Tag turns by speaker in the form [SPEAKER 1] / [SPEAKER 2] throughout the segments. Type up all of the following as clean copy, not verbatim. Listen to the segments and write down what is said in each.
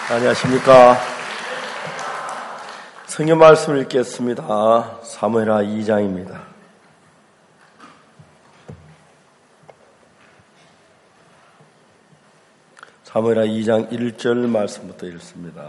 [SPEAKER 1] 안녕하십니까. 성경 말씀을 읽겠습니다. 사무엘하 2장입니다. 사무엘하 2장 1절 말씀부터 읽습니다.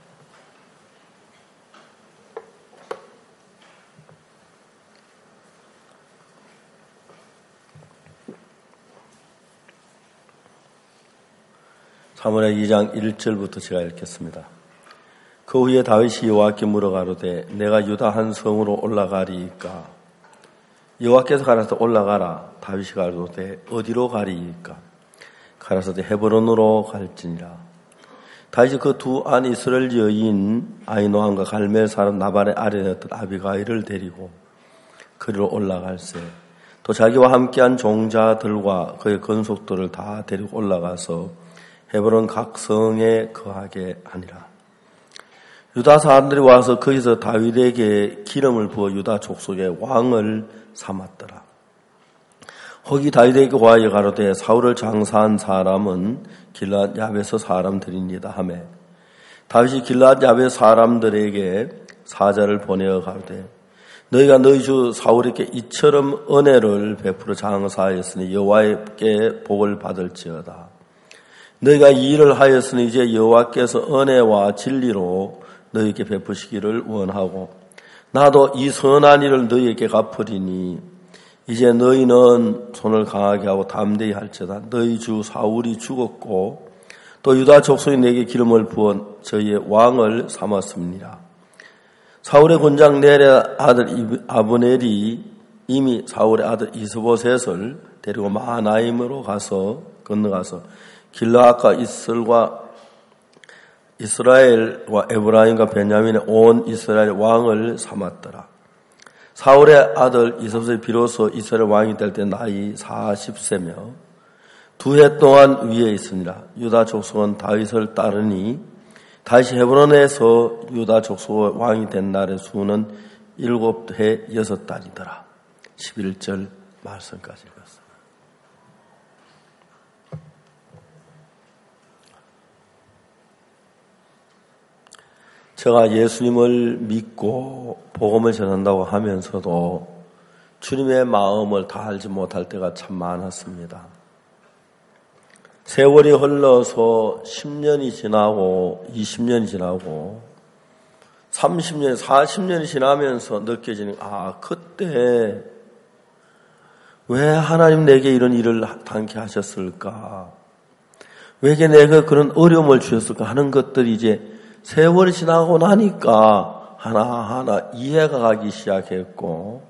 [SPEAKER 1] 사무엘하 2장 1절부터 제가 읽겠습니다. 그 후에 다윗이 여호와께 물어가로되 내가 유다 한 성으로 올라가리이까? 여호와께서 가라사대 올라가라. 다윗이 가로되 어디로 가리이까? 가라사대 헤브론으로 갈지니라. 다윗이 그 두 안 이스라엘 여인 아히노함과 갈멜 사람 나발의 아내였던 아비가일을 데리고 그리로 올라갈세. 또 자기와 함께한 종자들과 그의 건속들을 다 데리고 올라가서 헤브론 각 성에 거하게 하니라. 유다 사람들이 와서 거기서 다윗에게 기름을 부어 유다 족속의 왕을 삼았더라. 혹이 다윗에게 고하여 가로되 사울을 장사한 사람은 길앗 야베스 사람들이니이다 하매 다윗이 길앗 야베스 사람들에게 사자를 보내어 가로되 너희가 너희 주 사울에게 이처럼 은혜를 베풀어 장사하였으니 여호와께 복을 받을지어다. 너희가 이 일을 하였으니 이제 여호와께서 은혜와 진리로 너희에게 베푸시기를 원하고 나도 이 선한 일을 너희에게 갚으리니 이제 너희는 손을 강하게 하고 담대히 할지어다. 너희 주 사울이 죽었고 또 유다 족속이 내게 기름을 부어 저희의 왕을 삼았습니다. 사울의 군장 넬의 아들 아브넬이 이미 사울의 아들 이스보셋을 데리고 마하나임으로 건너가서 길르앗과 이스라엘과 에브라임과 베냐민의 온 이스라엘 왕을 삼았더라. 사울의 아들 이스보셋이 비로소 이스라엘 왕이 될 때 나이 40세며 2해 동안 위에 있으니라. 유다 족속은 다윗을 따르니 다윗이 헤브론에서 유다 족속의 왕이 된 날의 수는 7해 6달이더라. 11절 말씀까지 읽었습니다. 제가 예수님을 믿고 복음을 전한다고 하면서도 주님의 마음을 다 알지 못할 때가 참 많았습니다. 세월이 흘러서 10년이 지나고 20년이 지나고 30년, 40년이 지나면서 느껴지는 그때 왜 하나님 내게 이런 일을 당케 하셨을까? 왜 내가 그런 어려움을 주셨을까 하는 것들이 이제 세월이 지나고 나니까 하나하나 이해가 가기 시작했고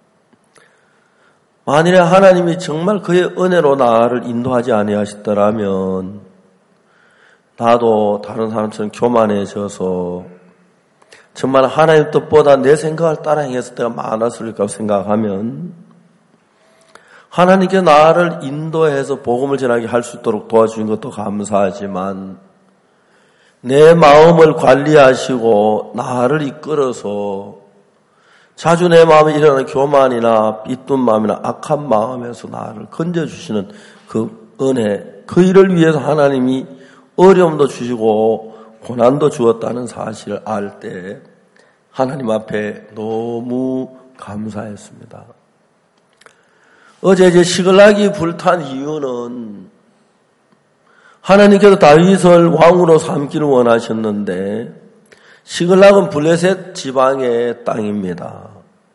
[SPEAKER 1] 만일에 하나님이 정말 그의 은혜로 나를 인도하지 아니하시더라면 나도 다른 사람처럼 교만해져서 정말 하나님 뜻보다 내 생각을 따라 행했을 때가 많았을까 생각하면 하나님께 나를 인도해서 복음을 전하게 할 수 있도록 도와주신 것도 감사하지만 내 마음을 관리하시고 나를 이끌어서 자주 내 마음에 일어나는 교만이나 삐뚤 마음이나 악한 마음에서 나를 건져주시는 그 은혜, 그 일을 위해서 하나님이 어려움도 주시고 고난도 주었다는 사실을 알 때 하나님 앞에 너무 감사했습니다. 어제 이제 시글락이 불탄 이유는 하나님께서 다윗을 왕으로 삼기를 원하셨는데 시글락은 블레셋 지방의 땅입니다.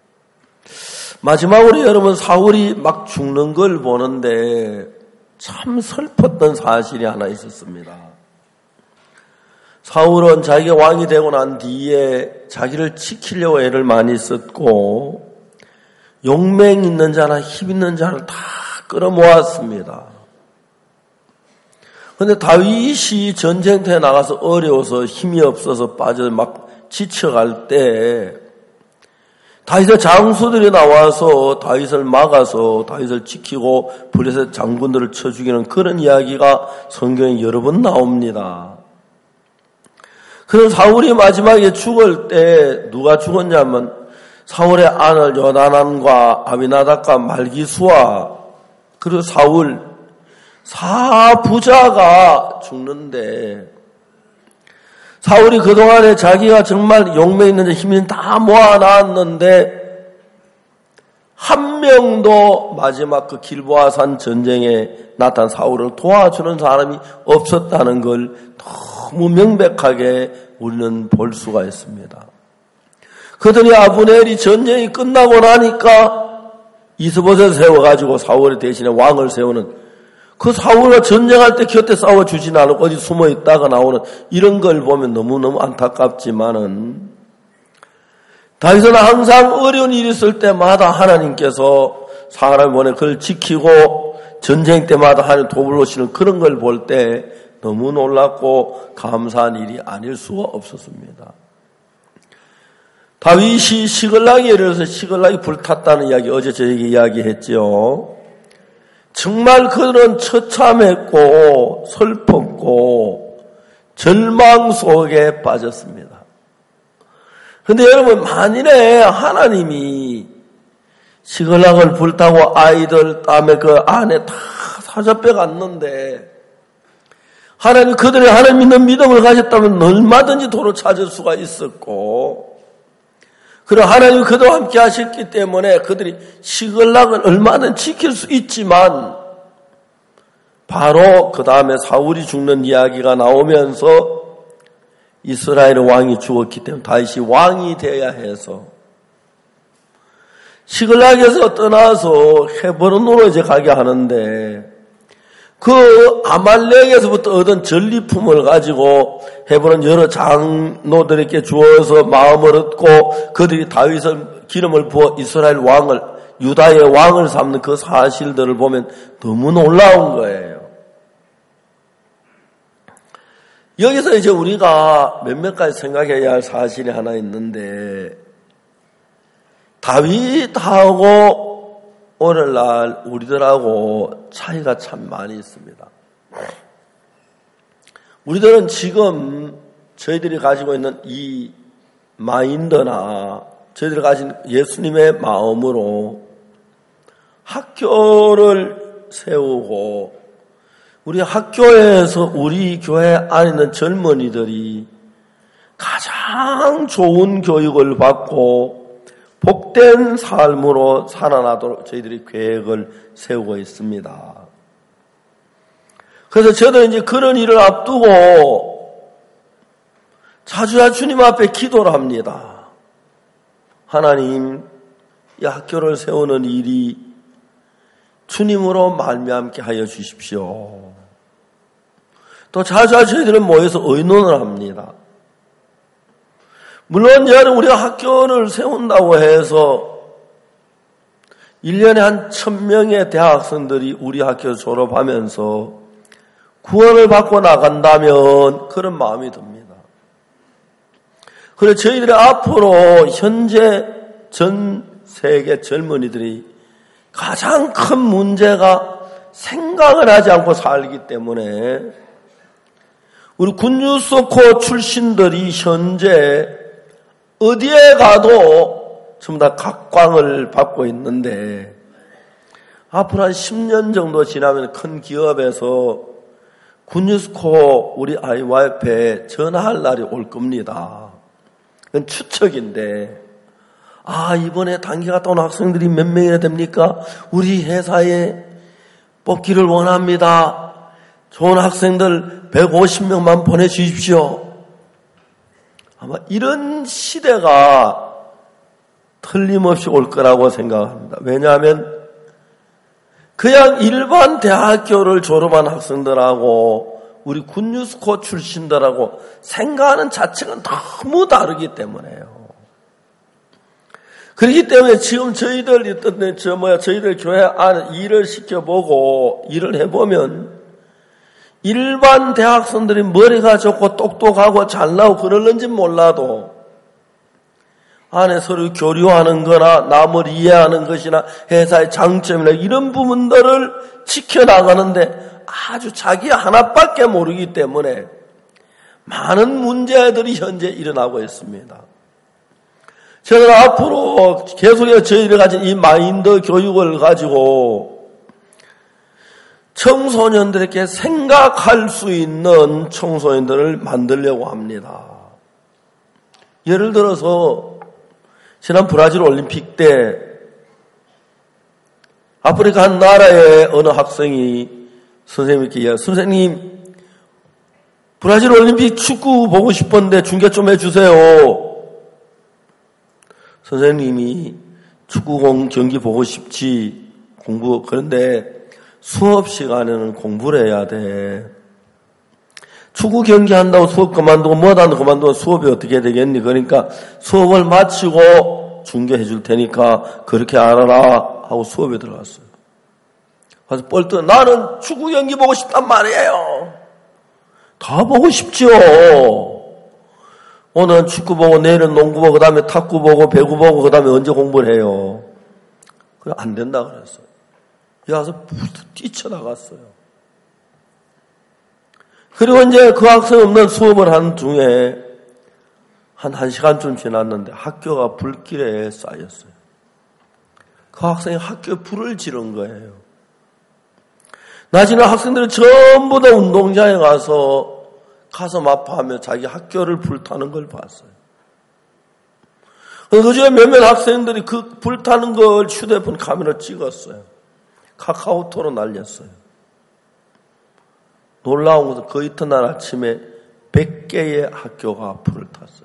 [SPEAKER 1] 마지막으로 여러분 사울이 막 죽는 걸 보는데 참 슬펐던 사실이 하나 있었습니다. 사울은 자기가 왕이 되고 난 뒤에 자기를 지키려고 애를 많이 썼고 용맹 있는 자나 힘 있는 자를 다 끌어모았습니다. 그런데 다윗이 전쟁터에 나가서 어려워서 힘이 없어서 빠져 막 지쳐갈 때 다윗의 장수들이 나와서 다윗을 막아서 다윗을 지키고 블레셋 장군들을 쳐 죽이는 그런 이야기가 성경에 여러 번 나옵니다. 그래서 사울이 마지막에 죽을 때 누가 죽었냐면 사울의 아들 요나단과 아비나답과 말기수와 그리고 사울 사부자가 죽는데 사울이 그동안에 자기가 정말 용맹 있는 힘이 다 모아놨는데 한 명도 마지막 그 길보아산 전쟁에 나타난 사울을 도와주는 사람이 없었다는 걸 너무 명백하게 우리는 볼 수가 있습니다. 그러더니 아브넬이 전쟁이 끝나고 나니까 이스보셋을 세워가지고 사울의 대신에 왕을 세우는, 그 사울과 전쟁할 때 곁에 싸워주진 않고 어디 숨어 있다가 나오는 이런 걸 보면 너무너무 안타깝지만은, 다윗은 항상 어려운 일이 있을 때마다 하나님께서 사람을 보내 그걸 지키고 전쟁 때마다 하나님 도우시는 그런 걸 볼 때 너무 놀랍고 감사한 일이 아닐 수가 없었습니다. 다윗이 시글락에 이르러서 시글락이 불탔다는 이야기 어제 저에게 이야기했죠. 정말 그는 처참했고 슬펐고 절망 속에 빠졌습니다. 그런데 여러분, 만일에 하나님이 시글락을 불타고 아이들 땀에 그 안에 다 사자빼갔는데 하나님, 그들이 하나님 믿는 믿음을 가졌다면 얼마든지 도로 찾을 수가 있었고, 그리고 하나님이 그들과 함께 하셨기 때문에 그들이 시글락을 얼마든지 지킬 수 있지만, 바로 그 다음에 사울이 죽는 이야기가 나오면서 이스라엘의 왕이 죽었기 때문에 다윗이 왕이 되어야 해서 시글락에서 떠나서 헤브론으로 이제 가게 하는데, 그 아말렉에서부터 얻은 전리품을 가지고 헤브론 여러 장로들에게 주어서 마음을 얻고 그들이 다윗을 기름을 부어 이스라엘 왕을, 유다의 왕을 삼는 그 사실들을 보면 너무 놀라운 거예요. 여기서 이제 우리가 몇몇 가지 생각해야 할 사실이 하나 있는데, 다윗하고 오늘날 우리들하고 차이가 참 많이 있습니다. 우리들은 지금 저희들이 가지고 있는 이 마인드나 저희들이 가진 예수님의 마음으로 학교를 세우고, 우리 학교에서 우리 교회 안에 있는 젊은이들이 가장 좋은 교육을 받고 복된 삶으로 살아나도록 저희들이 계획을 세우고 있습니다. 그래서 저도 이제 그런 일을 앞두고 자주야 주님 앞에 기도를 합니다. 하나님, 이 학교를 세우는 일이 주님으로 말미암게 하여 주십시오. 또 자주야 저희들은 모여서 의논을 합니다. 물론 여러분, 우리가 학교를 세운다고 해서 1년에 한 1000명의 대학생들이 우리 학교를 졸업하면서 구원을 받고 나간다면 그런 마음이 듭니다. 그래서 저희들이 앞으로 현재 전 세계 젊은이들이 가장 큰 문제가 생각을 하지 않고 살기 때문에 우리 군유소코 출신들이 현재 어디에 가도 전부 다 각광을 받고 있는데, 앞으로 한 10년 정도 지나면 큰 기업에서 군유스코 우리 IYF에 전화할 날이 올 겁니다. 그건 추측인데, 이번에 단기 갔다 온 학생들이 몇 명이나 됩니까? 우리 회사에 뽑기를 원합니다. 좋은 학생들 150명만 보내주십시오. 아마 이런 시대가 틀림없이 올 거라고 생각합니다. 왜냐하면 그냥 일반 대학교를 졸업한 학생들하고 우리 군유스코 출신들하고 생각하는 자체가 너무 다르기 때문에요. 그렇기 때문에 지금 저희들 교회 안에 일을 시켜보고 일을 해보면 일반 대학생들이 머리가 좋고 똑똑하고 잘나고 그러는지 몰라도 안에 서로 교류하는 거나 남을 이해하는 것이나 회사의 장점이나 이런 부분들을 지켜나가는데 아주 자기 하나밖에 모르기 때문에 많은 문제들이 현재 일어나고 있습니다. 저는 앞으로 계속해서 저희들이 가진 이 마인드 교육을 가지고 청소년들에게 생각할 수 있는 청소년들을 만들려고 합니다. 예를 들어서 지난 브라질 올림픽 때 아프리카 한 나라의 어느 학생이 선생님께 이야기해요. 선생님, 브라질 올림픽 축구 보고 싶었는데 중계 좀 해주세요. 선생님이 축구 경기 보고 싶지, 그런데 수업 시간에는 공부를 해야 돼. 축구 경기 한다고 수업 그만두고 뭐하다 그만두고 수업이 어떻게 되겠니? 그러니까 수업을 마치고 중계해 줄 테니까 그렇게 알아라 하고 수업에 들어갔어요. 그래서 뻘떡 나는 축구 경기 보고 싶단 말이에요. 다 보고 싶죠. 오늘은 축구 보고 내일은 농구 보고 그다음에 탁구 보고 배구 보고 그다음에 언제 공부를 해요. 그래 안 된다 그랬어요. 여기서 뛰쳐나갔어요. 그리고 이제 그 학생 없는 수업을 한 중에 한 1시간쯤 지났는데 학교가 불길에 쌓였어요. 그 학생이 학교에 불을 지른 거예요. 낮에는 학생들이 전부 다 운동장에 가서 가슴 아파하며 자기 학교를 불타는 걸 봤어요. 그중에 몇몇 학생들이 그 불타는 걸 휴대폰 카메라 찍었어요. 카카오톡으로 날렸어요. 놀라운 것은 그 이튿날 아침에 100개의 학교가 불을 탔어요.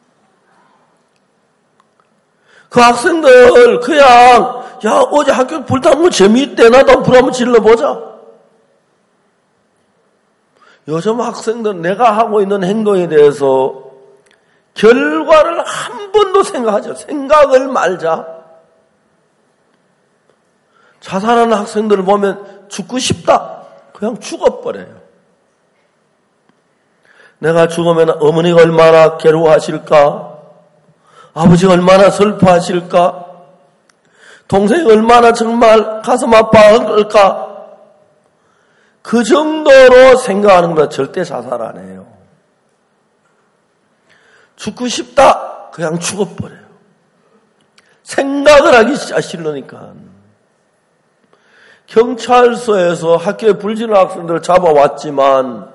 [SPEAKER 1] 그 학생들 그냥 야 어제 학교 불타는 거 재미있대. 나도 불 한번 질러보자. 요즘 학생들은 내가 하고 있는 행동에 대해서 결과를 한 번도 생각하지. 생각을 말자. 자살하는 학생들을 보면 죽고 싶다. 그냥 죽어버려요. 내가 죽으면 어머니가 얼마나 괴로워하실까? 아버지가 얼마나 슬퍼하실까? 동생이 얼마나 정말 가슴 아파할까? 그 정도로 생각하는 것보다 절대 자살 안 해요. 죽고 싶다. 그냥 죽어버려요. 생각을 하기 싫으니까. 경찰서에서 학교에 불지른 학생들을 잡아왔지만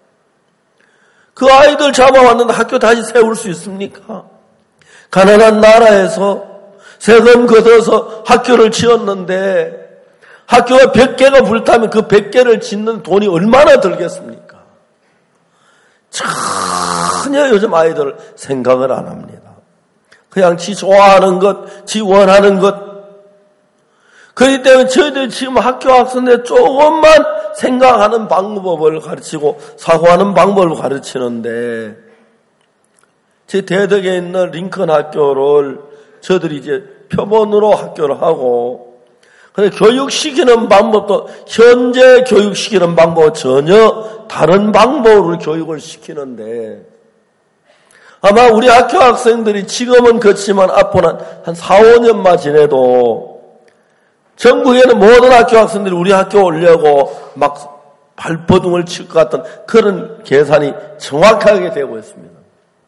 [SPEAKER 1] 그 아이들 잡아왔는데 학교 다시 세울 수 있습니까? 가난한 나라에서 세금 걷어서 학교를 지었는데 학교가 100개가 불타면 그 100개를 짓는 돈이 얼마나 들겠습니까? 전혀 요즘 아이들 생각을 안 합니다. 그냥 지 좋아하는 것, 지 원하는 것. 그렇기 때문에 저희들이 지금 학교 학생들 조금만 생각하는 방법을 가르치고 사고하는 방법을 가르치는데 제 대덕에 있는 링컨 학교를 저들이 이제 표본으로 학교를 하고 근데 교육시키는 방법도 현재 교육시키는 방법과 전혀 다른 방법으로 교육을 시키는데 아마 우리 학교 학생들이 지금은 그렇지만 앞으로는 한 4, 5년만 지내도 전국에는 모든 학교 학생들이 우리 학교 오려고 막 발버둥을 칠 것 같은 그런 계산이 정확하게 되고 있습니다.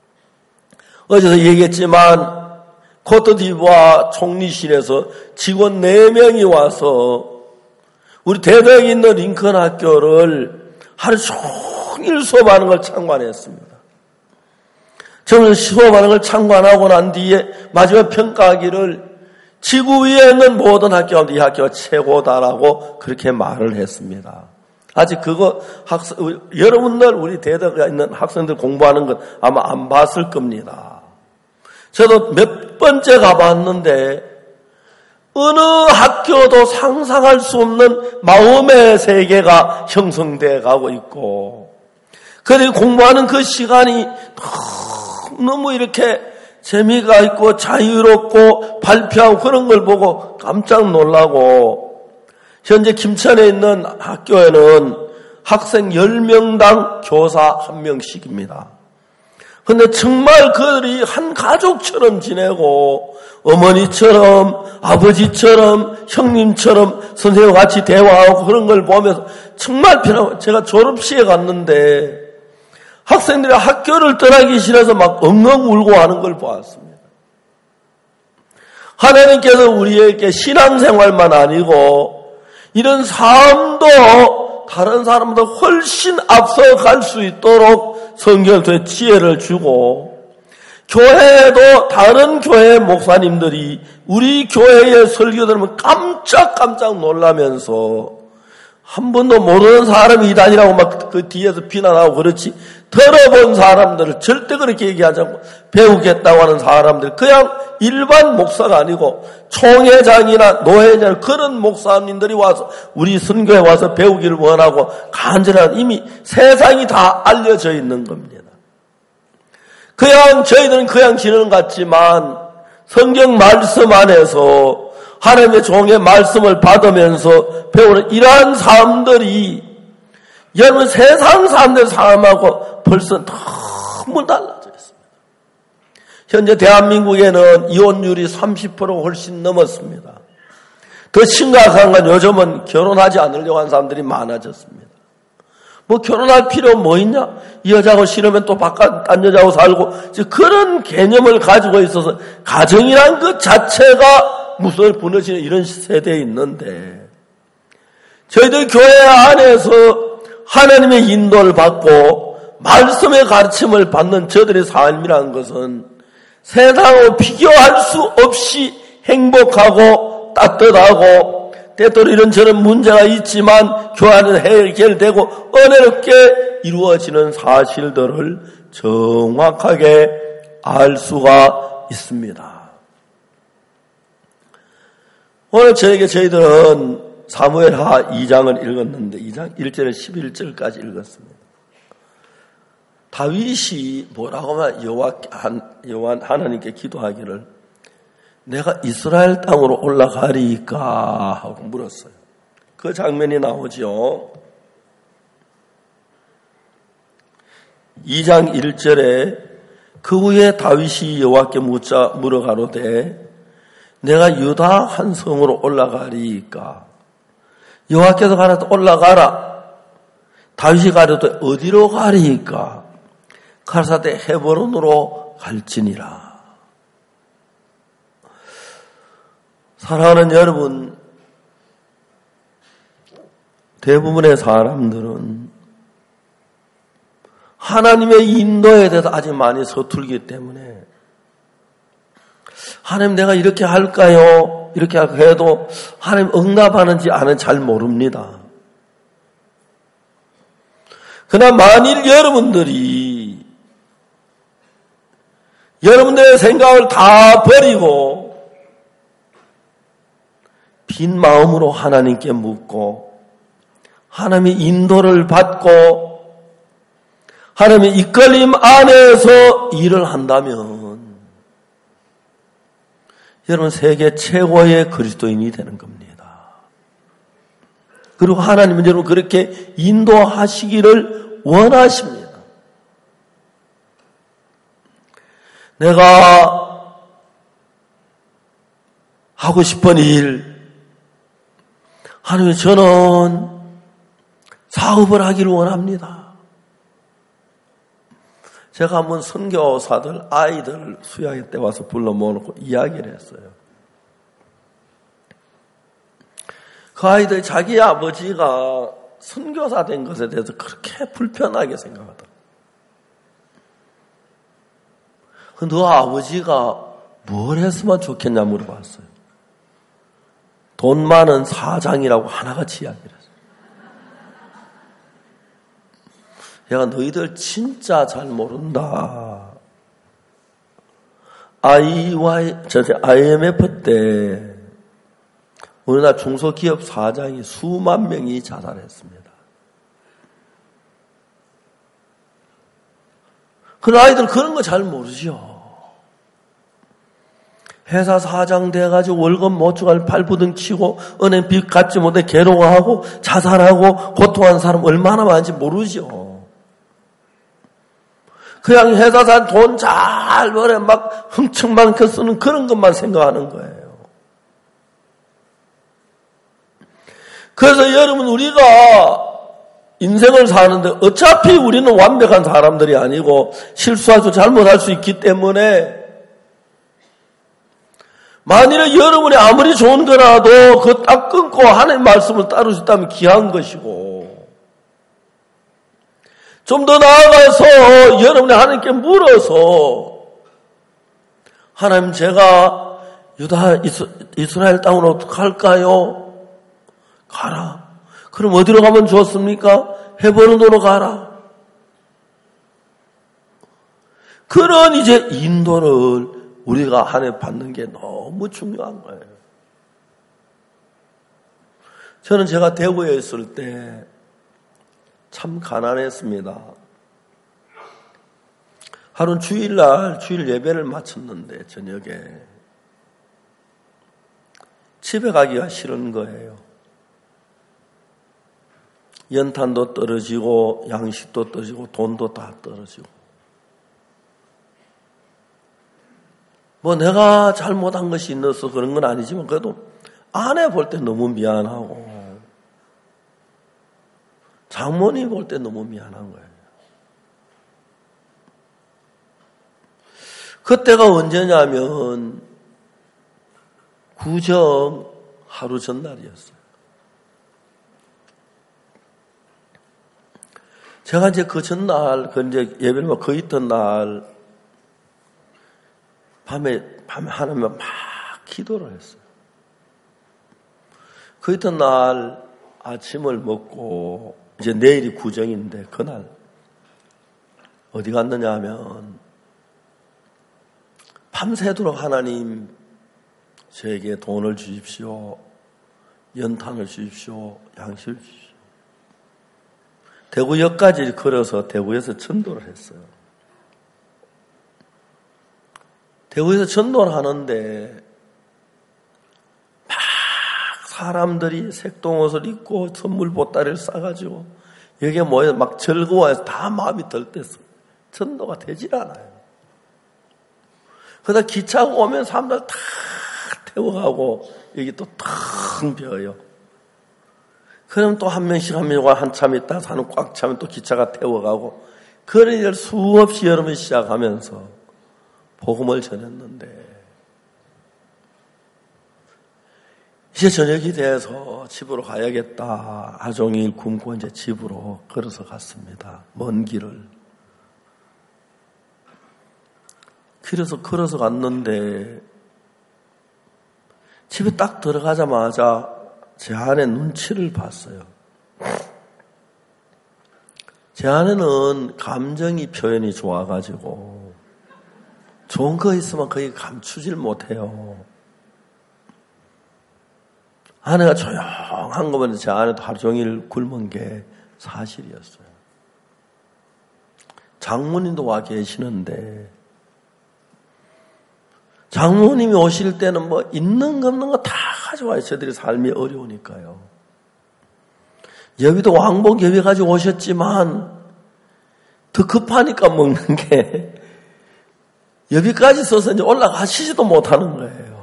[SPEAKER 1] 어제도 얘기했지만 코트디부아 총리실에서 직원 4명이 와서 우리 대덕에 있는 링컨 학교를 하루 종일 수업하는 걸 참관했습니다. 저는 수업하는 걸 참관하고 난 뒤에 마지막 평가하기를 지구 위에 있는 모든 학교 가운데 이 학교가 최고다라고 그렇게 말을 했습니다. 아직 그거 여러분들 우리 대덕에 있는 학생들 공부하는 것 아마 안 봤을 겁니다. 저도 몇 번째 가봤는데 어느 학교도 상상할 수 없는 마음의 세계가 형성돼 가고 있고 그들이 공부하는 그 시간이 너무 이렇게 재미가 있고 자유롭고 발표하고 그런 걸 보고 깜짝 놀라고 현재 김천에 있는 학교에는 학생 10명당 교사 1명씩입니다. 근데 정말 그들이 한 가족처럼 지내고 어머니처럼 아버지처럼 형님처럼 선생님과 같이 대화하고 그런 걸 보면서 정말 편하고 제가 졸업식에 갔는데 학생들이 학교를 떠나기 싫어서 막 엉엉 울고 하는 걸 보았습니다. 하나님께서 우리에게 신앙생활만 아니고 이런 삶도 다른 사람보다 훨씬 앞서갈 수 있도록 성경에 지혜를 주고 교회에도 다른 교회 목사님들이 우리 교회의 설교 들으면 깜짝 놀라면서 한 번도 모르는 사람이 이단이라고 막 그 뒤에서 비난하고 그렇지, 들어본 사람들을 절대 그렇게 얘기하지 않고 배우겠다고 하는 사람들, 그냥 일반 목사가 아니고 총회장이나 노회장 그런 목사님들이 와서 우리 선교에 와서 배우기를 원하고 간절한, 이미 세상이 다 알려져 있는 겁니다. 그냥 저희들은 그냥 지내는 것 같지만 성경 말씀 안에서 하나님의 종의 말씀을 받으면서 배우는 이러한 사람들이 여러분 세상 사람들 삶하고 벌써 너무 달라져 있습니다. 현재 대한민국에는 이혼율이 30% 훨씬 넘었습니다. 더 심각한 건 요즘은 결혼하지 않으려고 하는 사람들이 많아졌습니다. 뭐 결혼할 필요 뭐 있냐? 이 여자하고 싫으면 또 바깥 딴 여자하고 살고, 그런 개념을 가지고 있어서 가정이란 것 자체가 무서워 무너지는 이런 세대에 있는데, 저희들 교회 안에서 하나님의 인도를 받고 말씀의 가르침을 받는 저들의 삶이라는 것은 세상하고 비교할 수 없이 행복하고 따뜻하고, 때때로 이런저런 문제가 있지만 교회 안에서 해결되고 은혜롭게 이루어지는 사실들을 정확하게 알 수가 있습니다. 오늘 저희들은 사무엘하 2장을 읽었는데 2장 1절에서 11절까지 읽었습니다. 다윗이 뭐라고 하면 하나님께 기도하기를 내가 이스라엘 땅으로 올라가리까 하고 물었어요. 그 장면이 나오죠. 2장 1절에 그 후에 다윗이 여호와께 묻자 물어가로되 내가 유다 한 성으로 올라가리까. 여호와께서 가라도 올라가라. 다윗이 가려도 어디로 가리까? 가라사대 헤브론으로 갈지니라. 사랑하는 여러분, 대부분의 사람들은 하나님의 인도에 대해서 아직 많이 서툴기 때문에 하나님 내가 이렇게 할까요? 이렇게 해도 하나님 응답하는지 안 하는지 잘 모릅니다. 그러나 만일 여러분들이 여러분들의 생각을 다 버리고 빈 마음으로 하나님께 묻고 하나님의 인도를 받고 하나님의 이끌림 안에서 일을 한다면 여러분 세계 최고의 그리스도인이 되는 겁니다. 그리고 하나님은 여러분 그렇게 인도하시기를 원하십니다. 내가 하고 싶은 일, 하나님 저는 사업을 하기를 원합니다. 제가 한번 선교사들 아이들 수양회 때 와서 불러 모아놓고 이야기를 했어요. 그 아이들이 자기 아버지가 선교사 된 것에 대해서 그렇게 불편하게 생각하더라고요. 너 아버지가 뭘 했으면 좋겠냐 물어봤어요. 돈 많은 사장이라고 하나같이 이야기를 했어요. 얘가 너희들 진짜 잘 모른다. IMF 때 우리나라 중소기업 사장이 수만 명이 자살했습니다. 그 아이들 그런 거 잘 모르죠. 회사 사장 돼가지고 월급 못 주고 발부등 치고 은행 빚 갚지 못해 괴로워하고 자살하고 고통하는 사람 얼마나 많은지 모르죠. 그냥 회사 산 돈 잘 벌어 막 흥청망청 쓰는 그런 것만 생각하는 거예요. 그래서 여러분 우리가 인생을 사는데 어차피 우리는 완벽한 사람들이 아니고 실수할 수 잘못할 수 있기 때문에 만일에 여러분이 아무리 좋은 거라도 그거 딱 끊고 하나님의 말씀을 따를 수 있다면 귀한 것이고 좀 더 나아가서 여러분이 하나님께 물어서 하나님, 제가 이스라엘 땅으로 갈까요? 가라. 그럼 어디로 가면 좋습니까? 헤브론으로 가라. 그런 이제 인도를 우리가 하나님 받는 게 너무 중요한 거예요. 저는 제가 대구에 있을 때 참 가난했습니다. 하루는 주일날 주일 예배를 마쳤는데 저녁에 집에 가기가 싫은 거예요. 연탄도 떨어지고 양식도 떨어지고 돈도 다 떨어지고 뭐 내가 잘못한 것이 있어서 그런 건 아니지만 그래도 아내 볼 때 너무 미안하고 장모님 볼 때 너무 미안한 거예요. 그때가 언제냐면 구정 하루 전날이었어요. 제가 이제 그 전날, 이제 예배를 그 있던 날, 밤에 하나님을 막 기도를 했어요. 그 있던 날 아침을 먹고, 이제 내일이 구정인데, 그날, 어디 갔느냐 하면, 밤새도록 하나님, 저에게 돈을 주십시오. 연탄을 주십시오. 양식을 주십시오. 대구역까지 걸어서 대구에서 전도를 했어요. 대구에서 전도를 하는데 막 사람들이 색동옷을 입고 선물 보따리를 싸가지고 여기에 모여 막 즐거워해서 다 마음이 들떴어. 전도가 되질 않아요. 그러다 기차가 오면 사람들 다 태워가고 여기 또 텅 비어요. 그럼 또 한 명씩 한참 있다 산은 꽉 차면 또 기차가 태워가고 그런 일을 수없이 여름을 시작하면서 복음을 전했는데 이제 저녁이 돼서 집으로 가야겠다. 하루 종일 굶고 이제 집으로 걸어서 갔습니다. 먼 길을. 길에서 걸어서 갔는데 집에 딱 들어가자마자 제 아내 눈치를 봤어요. 제 아내는 감정이 표현이 좋아가지고 좋은 거 있으면 거의 감추질 못해요. 아내가 조용한 거 보면 제 아내도 하루 종일 굶은 게 사실이었어요. 장모님도 와 계시는데 장모님이 오실 때는 뭐 있는 거 없는 거 다 가져와요. 저들이 삶이 어려우니까요. 여비도 왕복 여비 가지고 오셨지만 더 급하니까 먹는 게 여비까지 써서 이제 올라가시지도 못하는 거예요.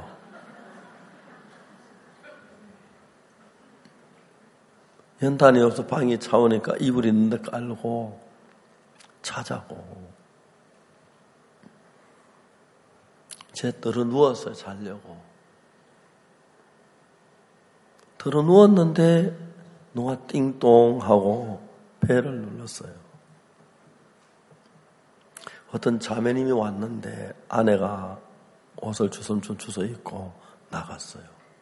[SPEAKER 1] 연탄이 없어 방이 차오니까 이불 있는데 깔고 자자고 제 들어 누웠어요. 자려고. 들어 누웠는데 누가 띵동 하고 배를 눌렀어요. 어떤 자매님이 왔는데 아내가 옷을 주섬주섬 주워 입고 나갔어요.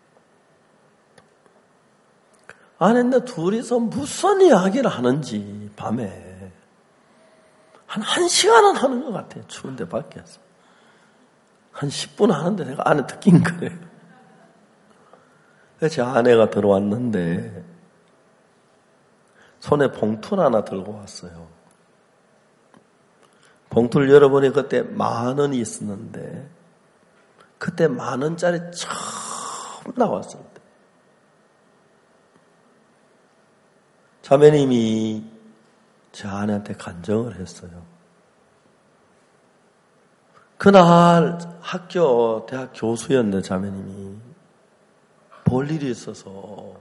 [SPEAKER 1] 아내인데 둘이서 무슨 이야기를 하는지 밤에 한 1시간은 하는 것 같아요. 추운데 밖에서. 한 10분 하는데 내가 안에 듣긴 거예요. 그래서 제 아내가 들어왔는데 손에 봉투를 하나 들고 왔어요. 봉투를 열어보니 그때 10,000원이 있었는데 그때 10,000원짜리 처음 나왔을 때 자매님이 제 아내한테 간증을 했어요. 그날 대학 교수였는데 자매님이 볼 일이 있어서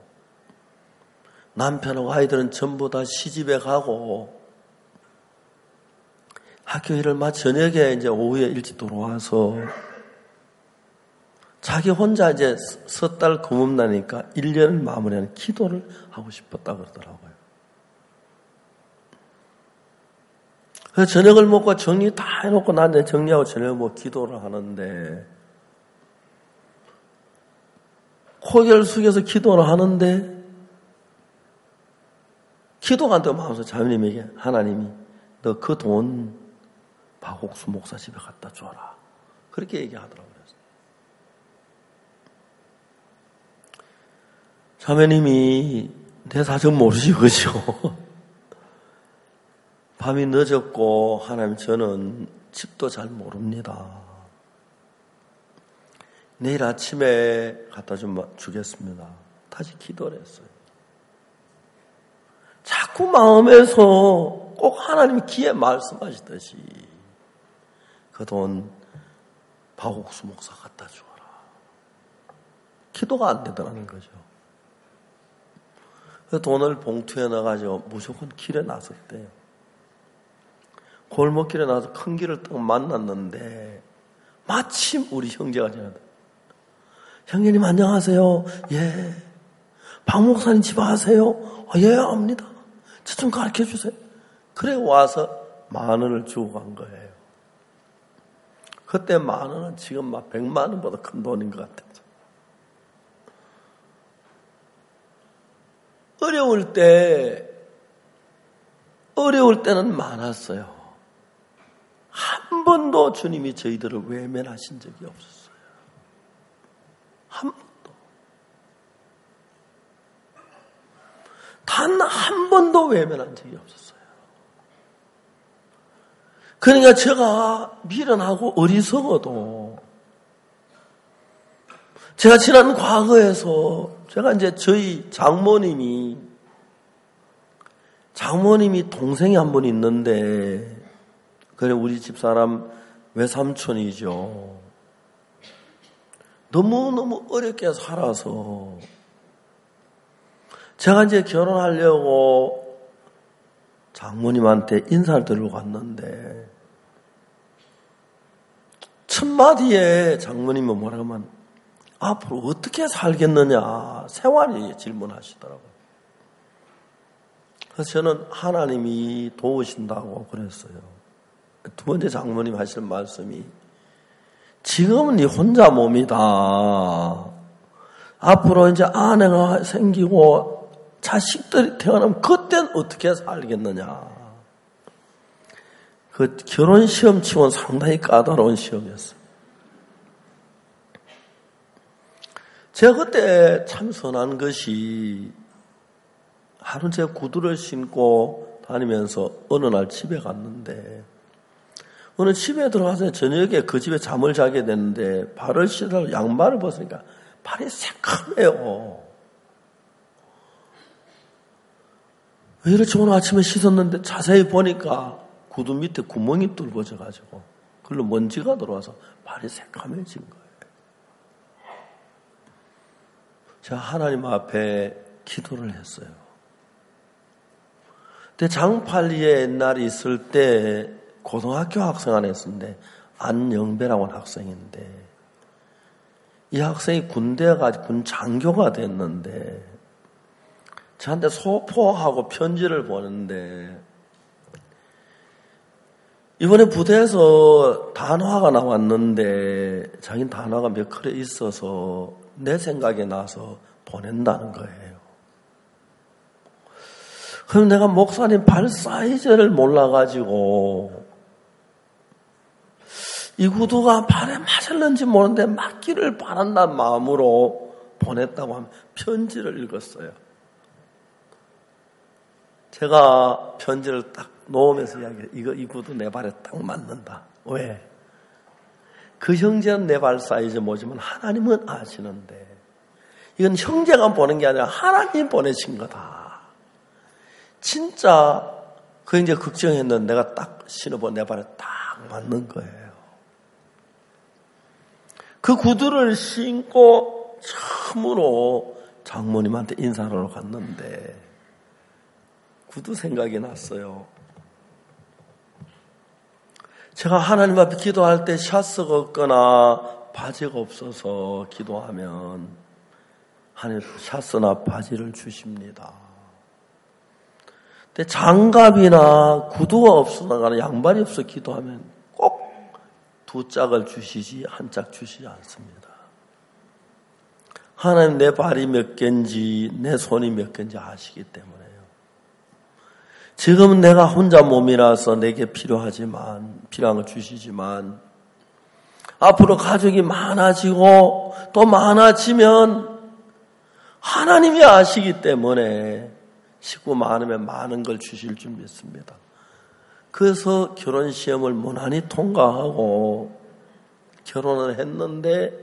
[SPEAKER 1] 남편하고 아이들은 전부 다 시집에 가고 학교 일을 저녁에 이제 오후에 일찍 들어와서 자기 혼자 이제 석 달 금음나니까 1년을 마무리하는 기도를 하고 싶었다 그러더라고요. 그래서 저녁을 먹고 정리 다 해놓고 난 이제 정리하고 저녁 먹고 기도를 하는데, 고개를 숙여서 기도를 하는데, 기도가 안 되고 마음에서 자매님에게 하나님이 너 그 돈 박옥수 목사 집에 갖다 줘라. 그렇게 얘기하더라고요. 자매님이 내 사정 모르시죠, 그죠? 밤이 늦었고 하나님 저는 집도 잘 모릅니다. 내일 아침에 갖다 주겠습니다. 다시 기도를 했어요. 자꾸 마음에서 꼭 하나님이 귀에 말씀하시듯이 그 돈 박옥수 목사 갖다 주어라. 기도가 안 되더라는 거죠. 그 돈을 봉투에 넣어가지고 무조건 길에 나섰대요. 골목길에 나서 큰 길을 딱 만났는데 마침 우리 형제가 지나다. 형제님 안녕하세요. 예. 박 목사님 집 아세요? 예, 압니다. 저 좀 가르쳐 주세요. 그래 와서 10,000원을 주고 간 거예요. 그때 10,000원은 지금 막 100만 원보다 큰 돈인 것 같아요. 어려울 때는 많았어요. 한 번도 주님이 저희들을 외면하신 적이 없었어요. 한 번도. 단 한 번도 외면한 적이 없었어요. 그러니까 제가 미련하고 어리석어도 제가 지난 과거에서 제가 이제 저희 장모님이 동생이 한 분 있는데 그래 우리 집사람 외삼촌이죠. 너무너무 어렵게 살아서 제가 이제 결혼하려고 장모님한테 인사를 드리러 갔는데 첫마디에 장모님이 뭐라고 하면 앞으로 어떻게 살겠느냐 생활이 질문하시더라고요. 그래서 저는 하나님이 도우신다고 그랬어요. 두 번째 장모님 하시는 말씀이 지금은 네 혼자 몸이다. 앞으로 이제 아내가 생기고 자식들이 태어나면 그땐 어떻게 살겠느냐. 그 결혼 시험 치고는 상당히 까다로운 시험이었어요. 제가 그때 참 선한 것이 하루 제가 구두를 신고 다니면서 어느 날 집에 갔는데 어느 집에 들어가서 저녁에 그 집에 잠을 자게 됐는데 발을 씻으려고 양말을 벗으니까 발이 새카매요. 왜 이렇지 오늘 아침에 씻었는데 자세히 보니까 구두 밑에 구멍이 뚫어져가지고 그걸로 먼지가 들어와서 발이 새카매진 거예요. 제가 하나님 앞에 기도를 했어요. 근데 장팔리에 옛날에 있을 때 고등학교 학생 안에 있었는데 안영배라고 하는 학생인데 이 학생이 군대 가서 군 장교가 됐는데 저한테 소포하고 편지를 보냈는데 이번에 부대에서 단화가 나왔는데 자기는 단화가 몇 컬에 있어서 내 생각이 나서 보낸다는 거예요. 그럼 내가 목사님 발 사이즈를 몰라가지고 이 구두가 발에 맞을는지 모르는데 맞기를 바란다는 마음으로 보냈다고 하면 편지를 읽었어요. 제가 편지를 딱 놓으면서 이야기해요. 이 구두 내 발에 딱 맞는다. 왜? 그 형제는 내 발 사이즈 모지만 하나님은 아시는데 이건 형제가 보낸 게 아니라 하나님 보내신 거다. 진짜 그 이제 걱정했는데 내가 딱 신어본 내 발에 딱 맞는 거예요. 그 구두를 신고 처음으로 장모님한테 인사하러 갔는데 구두 생각이 났어요. 제가 하나님 앞에 기도할 때 샤스가 없거나 바지가 없어서 기도하면 하나님 샤스나 바지를 주십니다. 근데 장갑이나 구두가 없어나가는 양발이 없어 기도하면 꼭 두 짝을 주시지 한 짝 주시지 않습니다. 하나님 내 발이 몇 개인지 내 손이 몇 개인지 아시기 때문에요. 지금은 내가 혼자 몸이라서 내게 필요한 걸 주시지만 앞으로 가족이 많아지고 또 많아지면 하나님이 아시기 때문에 식구 많으면 많은 걸 주실 줄 믿습니다. 그래서 결혼 시험을 무난히 통과하고 결혼을 했는데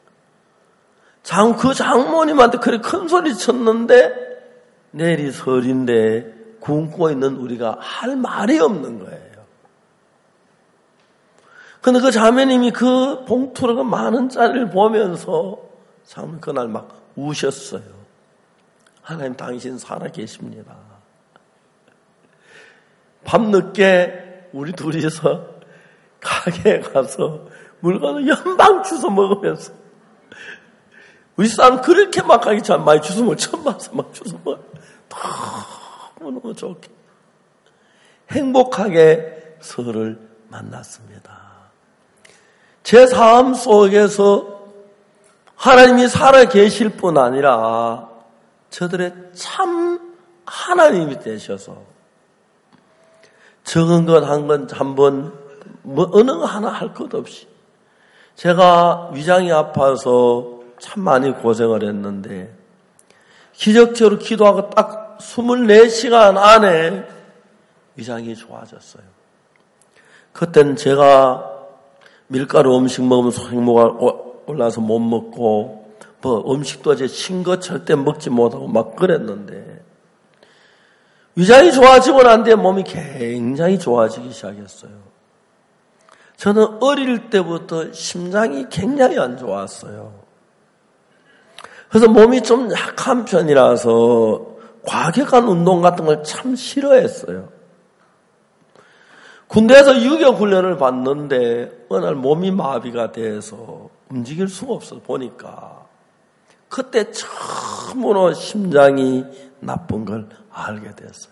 [SPEAKER 1] 그 장모님한테 그렇게 큰 소리 쳤는데 내일이 설인데 굶고 있는 우리가 할 말이 없는 거예요. 근데 그 자매님이 그 봉투로 그 많은 짜리를 보면서 참 그날 막 우셨어요. 하나님 당신 살아 계십니다. 밤늦게 우리 둘이서 가게에 가서 물건을 연방 주워 먹으면서 우리 사람 그렇게 막 하기 전 많이 주워 먹어 처음 봐서 막 주워 먹어 너무 좋게 행복하게 서로를 만났습니다. 제 삶 속에서 하나님이 살아 계실 뿐 아니라 저들의 참 하나님이 되셔서 적은 것 한 번 어느 거 하나 할 것 없이 제가 위장이 아파서 참 많이 고생을 했는데 기적적으로 기도하고 딱 24시간 안에 위장이 좋아졌어요. 그때는 제가 밀가루 음식 먹으면 소행모가 올라서 못 먹고 음식도 이제 신 거 절대 먹지 못하고 막 그랬는데 위장이 좋아지고 난 뒤에 몸이 굉장히 좋아지기 시작했어요. 저는 어릴 때부터 심장이 굉장히 안 좋았어요. 그래서 몸이 좀 약한 편이라서 과격한 운동 같은 걸 참 싫어했어요. 군대에서 유격 훈련을 받는데 어느 날 몸이 마비가 돼서 움직일 수가 없어 보니까 그때 처음으로 심장이 나쁜 걸 알게 됐어요.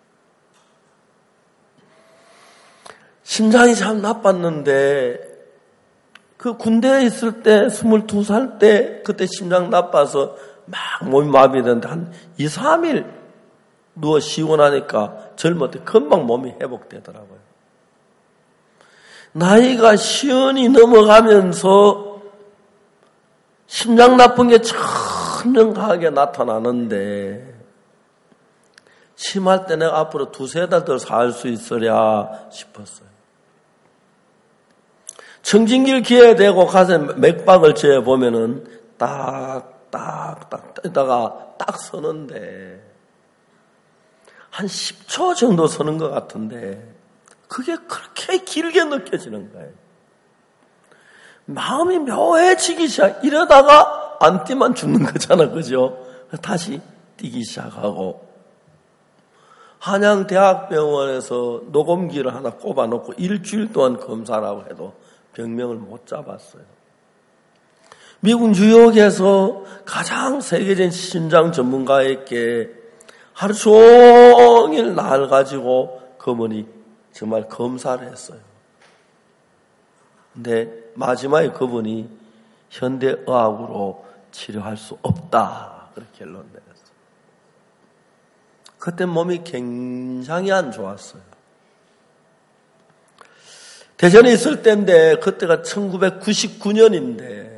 [SPEAKER 1] 심장이 참 나빴는데 그 군대에 있을 때 22살 때 그때 심장 나빠서 막 몸이 마비되는데 한 2, 3일 누워 쉬고 나니까 젊을 때 금방 몸이 회복되더라고요. 나이가 50이 넘어가면서 심장 나쁜 게 천명하게 나타나는데 심할 때 내가 앞으로 2-3달 더 살 수 있으랴 싶었어요. 청진길 기에 대고 가서 맥박을 재보면은 딱딱딱 뜨다가 딱 서는데 한 10초 정도 서는 것 같은데 그게 그렇게 길게 느껴지는 거예요. 마음이 묘해지기 시작. 이러다가 안 뛰면 죽는 거잖아, 그죠? 다시 뛰기 시작하고 한양대학병원에서 녹음기를 하나 꼽아놓고 일주일 동안 검사라고 해도 병명을 못 잡았어요. 미국 뉴욕에서 가장 세계적인 심장 전문가에게 하루 종일 날 가지고 그분이 정말 검사를 했어요. 근데 마지막에 그분이 현대의학으로 치료할 수 없다 그렇게 결론 내렸어요. 그때 몸이 굉장히 안 좋았어요. 대전에 있을 때인데 그때가 1999년인데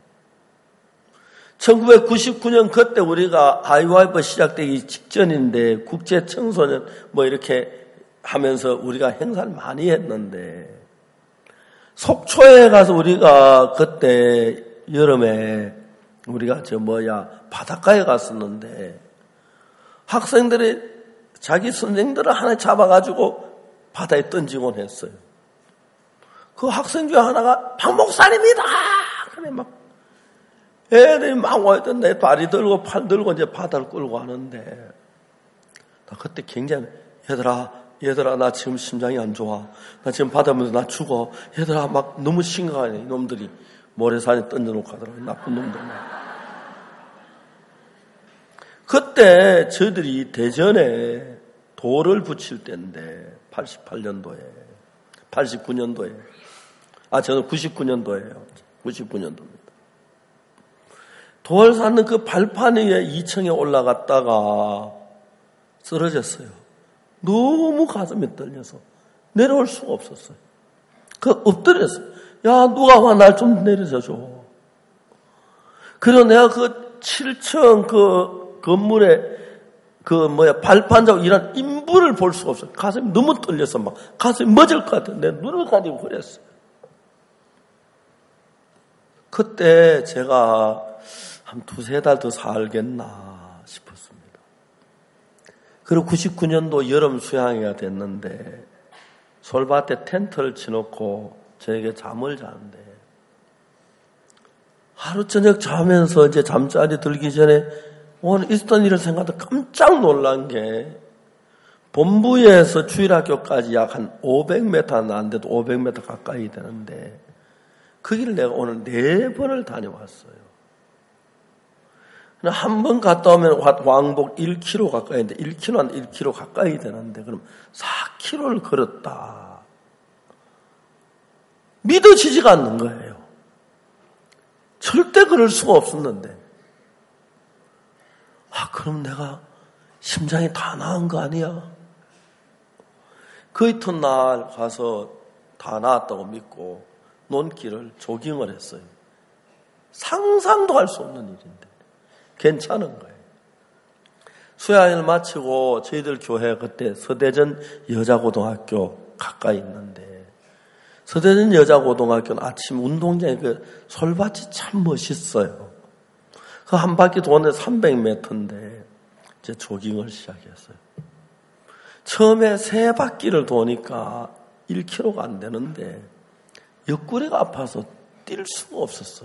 [SPEAKER 1] 1999년 그때 우리가 아이와이프 시작되기 직전인데 국제 청소년 이렇게 하면서 우리가 행사를 많이 했는데 속초에 가서 우리가 그때 여름에 우리가 바닷가에 갔었는데 학생들이 자기 선생들을 하나 잡아가지고 바다에 던지곤 했어요. 그 학생 중에 하나가 박 목사님이다. 그래 막 애들이 막 와있던 내 다리 들고 팔 들고 이제 바다를 끌고 가는데 나 그때 굉장히 얘들아 나 지금 심장이 안 좋아. 나 지금 바다면서 나 죽어. 얘들아 막 너무 심각하네. 이놈들이 모래산에 던져놓고 가더라고요. 나쁜 놈들만. 그때 저희들이 대전에 돌을 붙일 때인데 88년도에 89년도에 저는 99년도예요. 99년도입니다. 돌 쌓는 그 발판 위에 2층에 올라갔다가 쓰러졌어요. 너무 가슴이 떨려서 내려올 수가 없었어요. 엎드렸어요. 야, 누가 와 날 좀 내려줘. 그리고 내가 그 7층 그 건물에 발판 잡고 일하는 인물을 볼 수가 없어요. 가슴이 너무 떨려서 막 가슴이 멎을 것 같아요. 내 눈을 가리고 그랬어요. 그때 제가 한 2-3달 더 살겠나 싶었습니다. 그리고 99년도 여름 수양회가 됐는데 솔밭에 텐트를 치놓고 저에게 잠을 자는데 하루 저녁 자면서 이제 잠자리 들기 전에 오늘 있었던 일을 생각하다 깜짝 놀란 게 본부에서 주일학교까지 약 한 500m는 안 돼도 500m 가까이 되는데 그 길을 내가 오늘 4번을 다녀왔어요. 한 번 갔다 오면 왕복 1km 가까이인데 1km 한 1km 가까이 되는데 그럼 4km를 걸었다. 믿어지지가 않는 거예요. 절대 그럴 수가 없었는데 그럼 내가 심장이 다 나은 거 아니야? 그 이튿날 가서 다 나았다고 믿고 논길을 조깅을 했어요. 상상도 할 수 없는 일인데 괜찮은 거예요. 수양회를 마치고 저희들 교회 그때 서대전 여자고등학교 가까이 있는데 서대전 여자고등학교는 아침 운동장에 그 솔밭이 참 멋있어요. 그 한 바퀴 도는데 300m인데 이제 조깅을 시작했어요. 처음에 3바퀴를 도니까 1km가 안 되는데 옆구리가 아파서 뛸 수가 없었어요.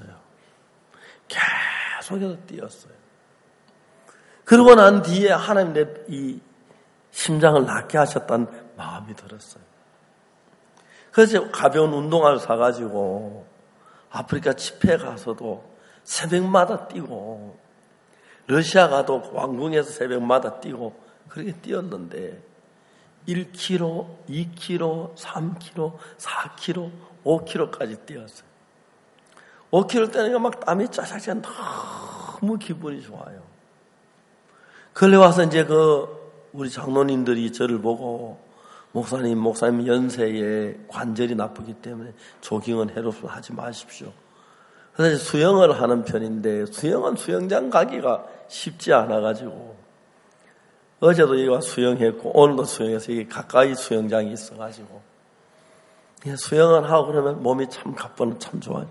[SPEAKER 1] 계속해서 뛰었어요. 그러고 난 뒤에 하나님 내 이 심장을 낫게 하셨다는 마음이 들었어요. 그래서 가벼운 운동화를 사가지고 아프리카 집회 가서도 새벽마다 뛰고 러시아 가도 왕궁에서 새벽마다 뛰고 그렇게 뛰었는데 1km, 2km, 3km, 4km, 5km까지 뛰었어요. 5km 뛰니까 막 땀이 짜작짜작 너무 기분이 좋아요. 그래 와서 이제 우리 장로님들이 저를 보고 목사님 연세에 관절이 나쁘기 때문에 조깅은 해롭습니다. 하지 마십시오. 그래서 수영을 하는 편인데 수영은 수영장 가기가 쉽지 않아가지고 어제도 여기 와 수영했고 오늘도 수영해서 여기 가까이 수영장이 있어가지고 수영을 하고 그러면 몸이 참 가뿐 참 좋아요.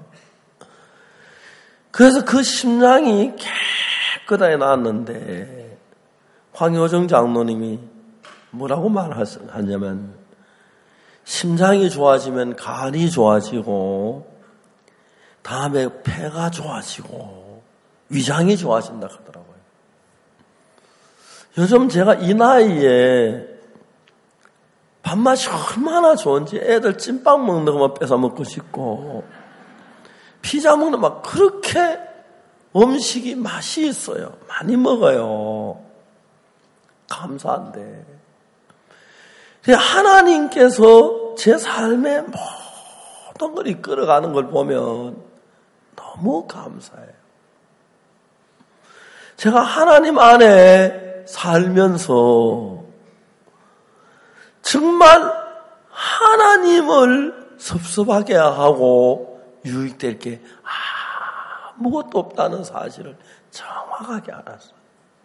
[SPEAKER 1] 그래서 그 심장이 깨끗하게 나았는데 황효정 장로님이 뭐라고 말하냐면 심장이 좋아지면 간이 좋아지고 다음에 폐가 좋아지고 위장이 좋아진다 하더라고요. 요즘 제가 이 나이에 밥맛이 얼마나 좋은지 애들 찐빵 먹는 것만 뺏어 먹고 싶고 피자 먹는 막 그렇게 음식이 맛이 있어요. 많이 먹어요. 감사한데 하나님께서 제 삶의 모든 걸 이끌어가는 걸 보면 너무 감사해요. 제가 하나님 안에 살면서 정말 하나님을 섭섭하게 하고 유익될 게 아무것도 없다는 사실을 정확하게 알았어요.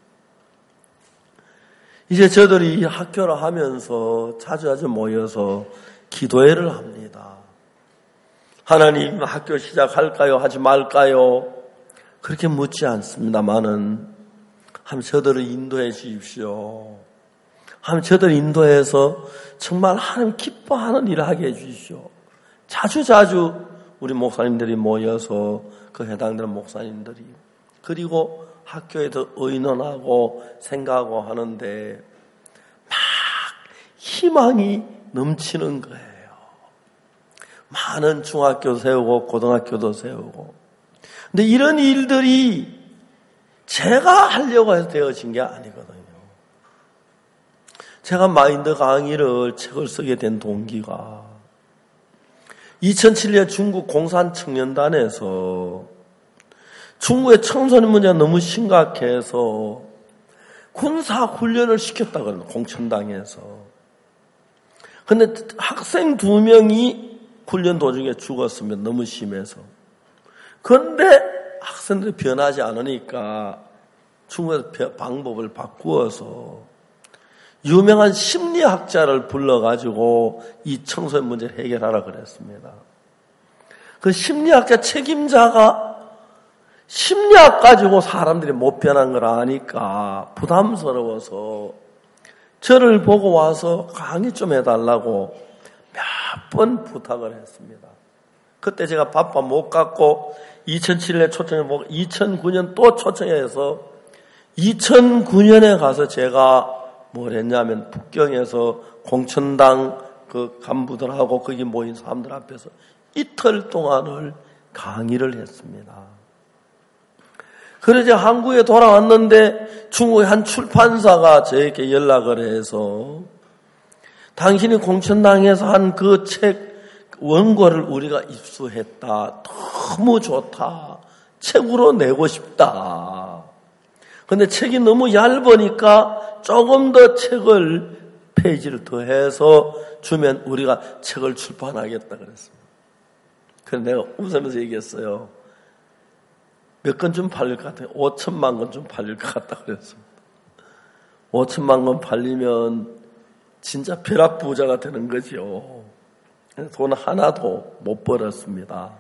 [SPEAKER 1] 이제 저들이 학교를 하면서 자주 모여서 기도회를 합니다. 하나님 학교 시작할까요? 하지 말까요? 그렇게 묻지 않습니다만은 하나님 저들을 인도해 주십시오. 하나님 저들을 인도해서 정말 하나님 기뻐하는 일을 하게 해 주십시오. 자주 우리 목사님들이 모여서 그 해당되는 목사님들이 그리고 학교에도 의논하고 생각하고 하는데 막 희망이 넘치는 거예요. 많은 중학교도 세우고 고등학교도 세우고. 근데 이런 일들이 제가 하려고 해서 되어진 게 아니거든요. 제가 마인드 강의를 책을 쓰게 된 동기가 2007년 중국 공산청년단에서 중국의 청소년 문제가 너무 심각해서 군사훈련을 시켰다거든요. 공천당에서. 근데 학생 2명이 훈련 도중에 죽었으면 너무 심해서. 그런데 학생들이 변하지 않으니까 중국에서 방법을 바꾸어서 유명한 심리학자를 불러가지고 이 청소년 문제를 해결하라 그랬습니다. 그 심리학자 책임자가 심리학 가지고 사람들이 못 변한 걸 아니까 부담스러워서 저를 보고 와서 강의 좀 해달라고 몇 번 부탁을 했습니다. 그때 제가 바빠 못 갔고 2007년에 초청해 보고 2009년 또 초청해서 2009년에 가서 제가 뭘 했냐면 북경에서 공천당 그 간부들하고 거기 모인 사람들 앞에서 이틀 동안을 강의를 했습니다. 그래서 한국에 돌아왔는데 중국의 한 출판사가 저에게 연락을 해서 당신이 공천당에서 한 그 책 원고를 우리가 입수했다. 너무 좋다. 책으로 내고 싶다. 근데 책이 너무 얇으니까 조금 더 책을 페이지를 더해서 주면 우리가 책을 출판하겠다 그랬습니다. 그래서 내가 웃으면서 얘기했어요. 몇 권 좀 팔릴 것 같아요. 5천만 권 좀 팔릴 것 같다 그랬습니다. 5천만 권 팔리면 진짜 벼락부자가 되는 거죠. 돈 하나도 못 벌었습니다.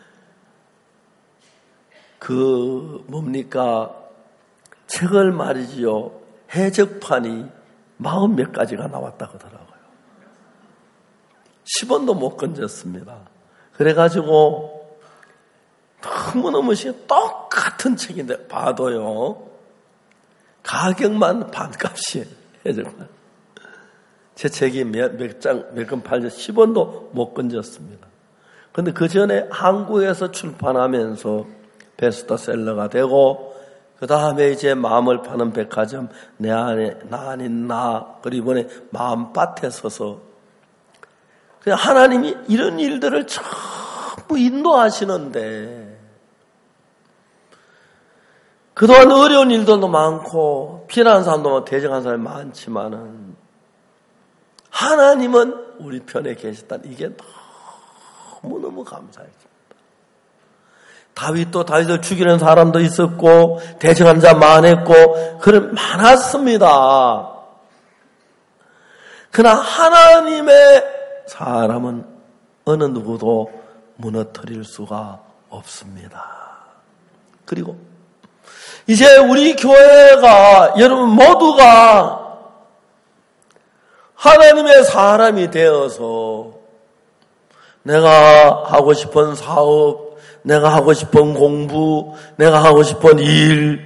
[SPEAKER 1] 뭡니까? 책을 말이지요. 해적판이 40몇 가지가 나왔다고 하더라고요. 10원도 못 건졌습니다. 그래가지고 너무너무 똑같은 책인데 봐도요. 가격만 반값이에요. 해적판. 제 책이 몇 권 팔려 10원도 못 건졌습니다. 그런데 그 전에 한국에서 출판하면서 베스트셀러가 되고 그 다음에 이제 마음을 파는 백화점 내 안에 나 아닌 나 그리고 이번에 마음밭에 서서 그냥 하나님이 이런 일들을 전부 인도하시는데 그동안 어려운 일들도 많고 피난한 사람도 많고 대적한 사람이 많지만은 하나님은 우리 편에 계셨다는 이게 너무너무 감사했습니다. 다윗도 다윗을 죽이는 사람도 있었고 대적한 자 많았고 그런 많았습니다. 그러나 하나님의 사람은 어느 누구도 무너뜨릴 수가 없습니다. 그리고 이제 우리 교회가 여러분 모두가 하나님의 사람이 되어서 내가 하고 싶은 사업, 내가 하고 싶은 공부, 내가 하고 싶은 일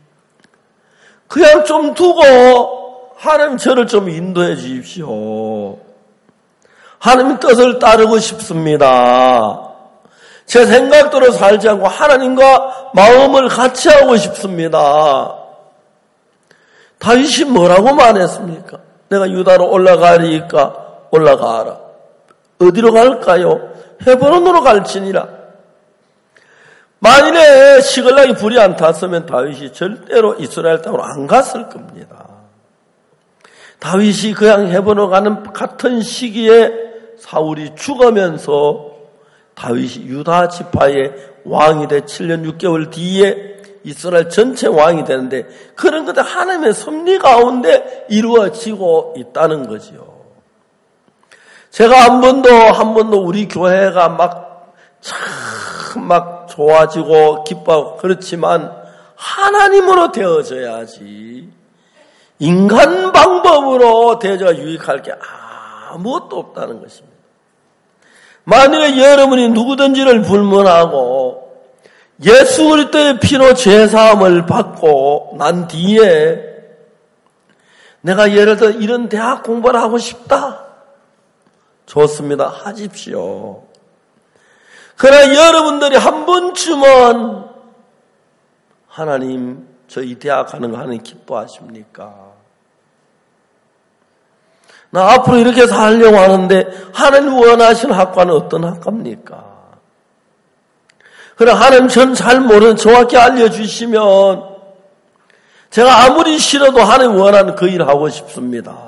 [SPEAKER 1] 그냥 좀 두고 하나님 저를 좀 인도해 주십시오. 하나님 뜻을 따르고 싶습니다. 제 생각대로 살지 않고 하나님과 마음을 같이 하고 싶습니다. 다윗이 뭐라고 말했습니까? 내가 유다로 올라가리까 올라가라. 어디로 갈까요? 헤브론으로 갈지니라. 만일에 시글락이 불이 안 탔으면 다윗이 절대로 이스라엘 땅으로 안 갔을 겁니다. 다윗이 그냥 헤브론으로 가는 같은 시기에 사울이 죽으면서 다윗이 유다 지파의 왕이 돼 7년 6개월 뒤에 이스라엘 전체 왕이 되는데 그런 것들 하나님의 섭리 가운데 이루어지고 있다는 거지요. 제가 한 번도 우리 교회가 막 좋아지고 기뻐하고 그렇지만 하나님으로 되어져야지 인간 방법으로 되어져 유익할 게 아무것도 없다는 것입니다. 만일에 여러분이 누구든지를 불문하고 예수 그리스도의 피로 죄사함을 받고 난 뒤에 내가 예를 들어 이런 대학 공부를 하고 싶다. 좋습니다. 하십시오. 그러나 여러분들이 한 번쯤은 하나님 저 이 대학 가는 거 하나님 기뻐하십니까? 나 앞으로 이렇게 살려고 하는데 하나님 원하시는 학과는 어떤 학과입니까? 그래 하나님 전 잘 모르는 정확히 알려주시면 제가 아무리 싫어도 하나님 원하는 그 일을 하고 싶습니다.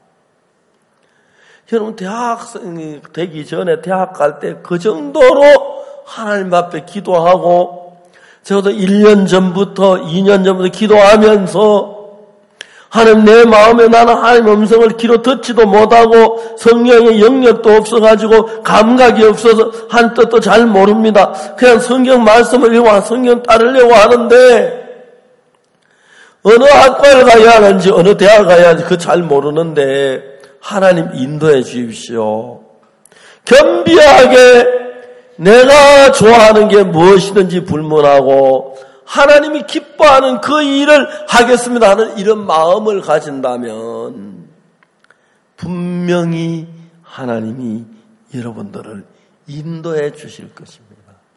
[SPEAKER 1] 여러분 대학생이 되기 전에 대학 갈 때 그 정도로 하나님 앞에 기도하고 저도 1년 전부터 2년 전부터 기도하면서 하나님 내 마음에 나는 하나님 음성을 귀로 듣지도 못하고 성령의 영역도 없어가지고 감각이 없어서 한 뜻도 잘 모릅니다. 그냥 성경 말씀을 읽고 성경 따르려고 하는데 어느 학과를 가야 하는지 어느 대학 가야 하는지 그 잘 모르는데 하나님 인도해 주십시오. 겸비하게 내가 좋아하는 게 무엇이든지 불문하고 하나님이 기뻐하는 그 일을 하겠습니다 하는 이런 마음을 가진다면 분명히 하나님이 여러분들을 인도해 주실 것입니다.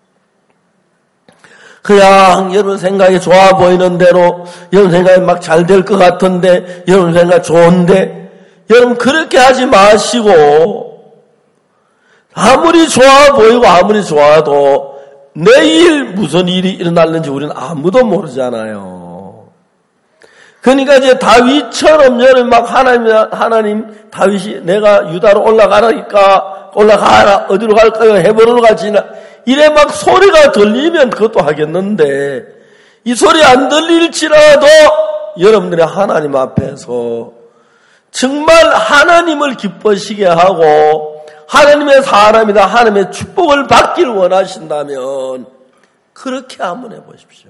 [SPEAKER 1] 그냥 여러분 생각이 좋아 보이는 대로 여러분 생각이 막 잘 될 것 같은데 여러분 생각 좋은데 여러분 그렇게 하지 마시고 아무리 좋아 보이고 아무리 좋아도 내일 무슨 일이 일어날는지 우리는 아무도 모르잖아요. 그러니까 이제 다윗처럼 여러분 막 하나님 다윗이 내가 유다로 올라가라 어디로 갈까요? 헤브론으로 갈지나 이래 막 소리가 들리면 그것도 하겠는데 이 소리 안 들릴지라도 여러분들이 하나님 앞에서 정말 하나님을 기뻐시게 하고 하나님의 사람이다 하나님의 축복을 받기를 원하신다면 그렇게 한번 해보십시오.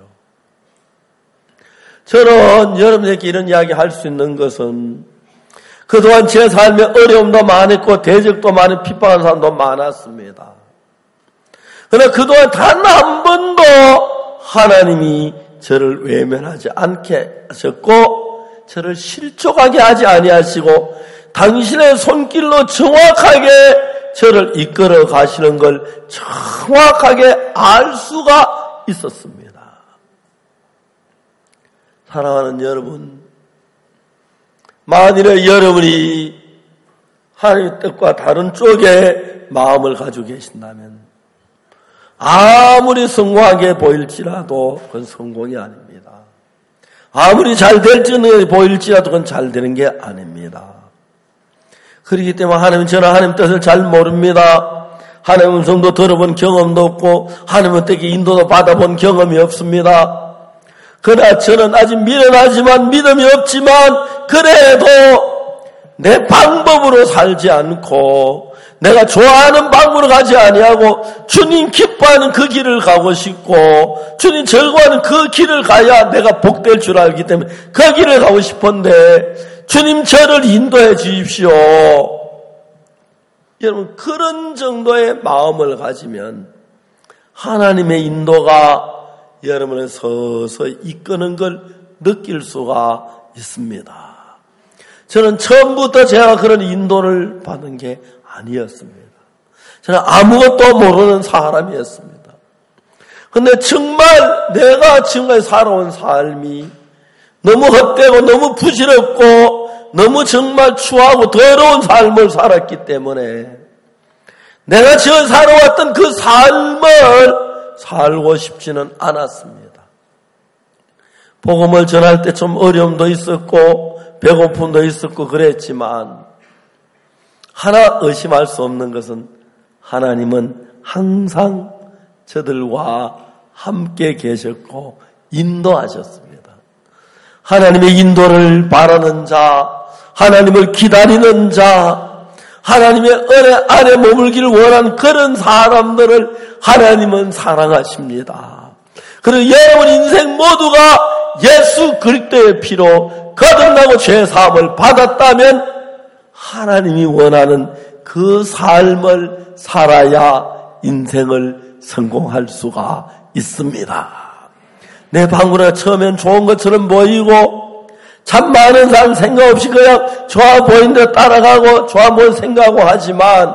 [SPEAKER 1] 저는 여러분에게 이런 이야기 할 수 있는 것은 그동안 제 삶에 어려움도 많았고 대적도 많은 핍박한 사람도 많았습니다. 그러나 그동안 단 한 번도 하나님이 저를 외면하지 않게 하셨고 저를 실족하게 하지 아니하시고 당신의 손길로 정확하게 저를 이끌어 가시는 걸 정확하게 알 수가 있었습니다. 사랑하는 여러분, 만일에 여러분이 하나님의 뜻과 다른 쪽에 마음을 가지고 계신다면 아무리 성공하게 보일지라도 그건 성공이 아닙니다. 아무리 잘 될지는 보일지라도 그건 잘 되는 게 아닙니다. 그렇기 때문에 하나님은 저는 하나님 뜻을 잘 모릅니다. 하나님 음성도 들어본 경험도 없고 하나님 어떻게 인도도 받아본 경험이 없습니다. 그러나 저는 아직 미련하지만 믿음이 없지만 그래도 내 방법으로 살지 않고 내가 좋아하는 방법으로 가지 아니하고 주님 기뻐하는 그 길을 가고 싶고 주님 즐거워하는 그 길을 가야 내가 복될 줄 알기 때문에 그 길을 가고 싶은데 주님 저를 인도해 주십시오. 여러분 그런 정도의 마음을 가지면 하나님의 인도가 여러분을 서서히 이끄는 걸 느낄 수가 있습니다. 저는 처음부터 제가 그런 인도를 받은 게 아니었습니다. 저는 아무것도 모르는 사람이었습니다. 그런데 정말 내가 지금까지 살아온 삶이 너무 헛되고 너무 부질없고 너무 정말 추하고 더러운 삶을 살았기 때문에 내가 지금 살아왔던 그 삶을 살고 싶지는 않았습니다. 복음을 전할 때 좀 어려움도 있었고 배고픔도 있었고 그랬지만 하나 의심할 수 없는 것은 하나님은 항상 저들과 함께 계셨고 인도하셨습니다. 하나님의 인도를 바라는 자, 하나님을 기다리는 자, 하나님의 은혜 안에 머물기를 원하는 그런 사람들을 하나님은 사랑하십니다. 그리고 여러분 인생 모두가 예수 그리스도의 피로 거듭나고 죄사함을 받았다면 하나님이 원하는 그 삶을 살아야 인생을 성공할 수가 있습니다. 내 방구나 처음엔 좋은 것처럼 보이고 참 많은 사람 생각 없이 그냥 좋아 보이는 데 따라가고 좋아 보이는 생각하고 하지만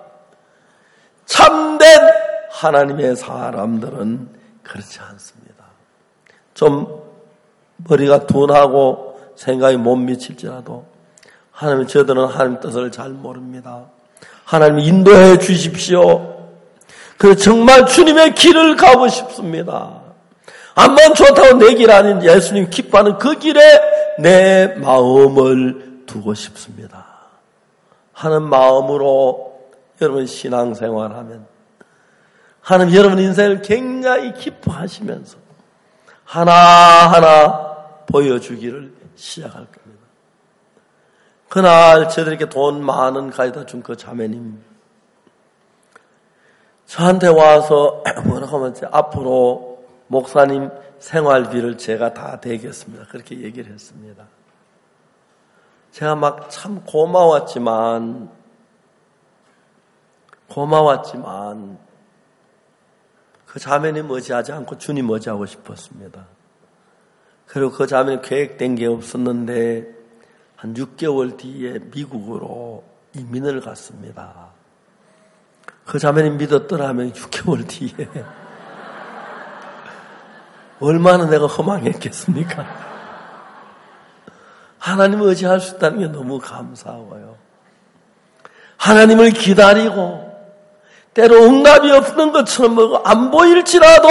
[SPEAKER 1] 참된 하나님의 사람들은 그렇지 않습니다. 좀 머리가 둔하고 생각이 못 미칠지라도 하나님, 저들은 하나님 뜻을 잘 모릅니다. 하나님 인도해 주십시오. 그래서 정말 주님의 길을 가고 싶습니다. 암만 좋다고 내 길 아닌 예수님 기뻐하는 그 길에 내 마음을 두고 싶습니다. 하는 마음으로 여러분 신앙생활하면 하나님 여러분 인생을 굉장히 기뻐하시면서 하나하나 보여주기를 시작할 겁니다. 그날 저들에게 돈 많은 가져다 준 그 자매님 저한테 와서 뭐라고 하면 앞으로 목사님 생활비를 제가 다 대겠습니다. 그렇게 얘기를 했습니다. 제가 막 참 고마웠지만 그 자매님 의지하지 않고 주님 의지하고 싶었습니다. 그리고 그 자매님 계획된 게 없었는데 한 6개월 뒤에 미국으로 이민을 갔습니다. 그 자매님 믿었더라면 6개월 뒤에 얼마나 내가 허망했겠습니까? 하나님을 의지할 수 있다는 게 너무 감사하고요. 하나님을 기다리고 때로 응답이 없는 것처럼 안 보일지라도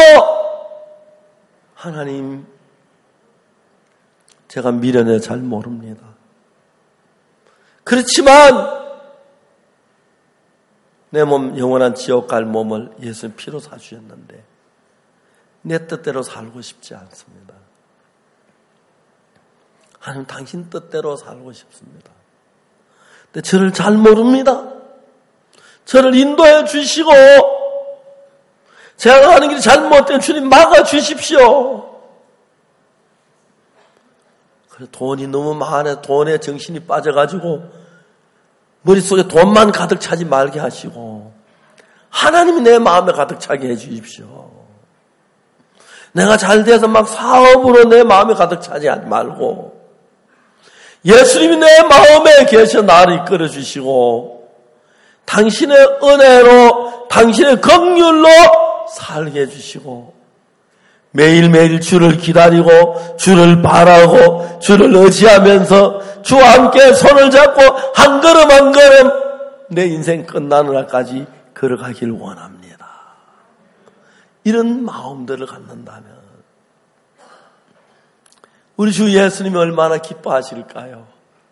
[SPEAKER 1] 하나님 제가 미련에 잘 모릅니다. 그렇지만 내 몸 영원한 지옥 갈 몸을 예수님 피로 사주셨는데 내 뜻대로 살고 싶지 않습니다. 하나님 당신 뜻대로 살고 싶습니다. 근데 저를 잘 모릅니다. 저를 인도해 주시고 제가 가는 길이 잘못된 주님 막아주십시오. 그래서 돈이 너무 많아 돈에 정신이 빠져가지고 머릿속에 돈만 가득 차지 말게 하시고 하나님이 내 마음에 가득 차게 해 주십시오. 내가 잘 돼서 막 사업으로 내 마음에 가득 차지 말고 예수님이 내 마음에 계셔 나를 이끌어 주시고 당신의 은혜로 당신의 긍휼로 살게 해주시고 매일매일 주를 기다리고 주를 바라고 주를 의지하면서 주와 함께 손을 잡고 한 걸음 한 걸음 내 인생 끝나는 날까지 걸어가길 원합니다. 이런 마음들을 갖는다면 우리 주 예수님이 얼마나 기뻐하실까요?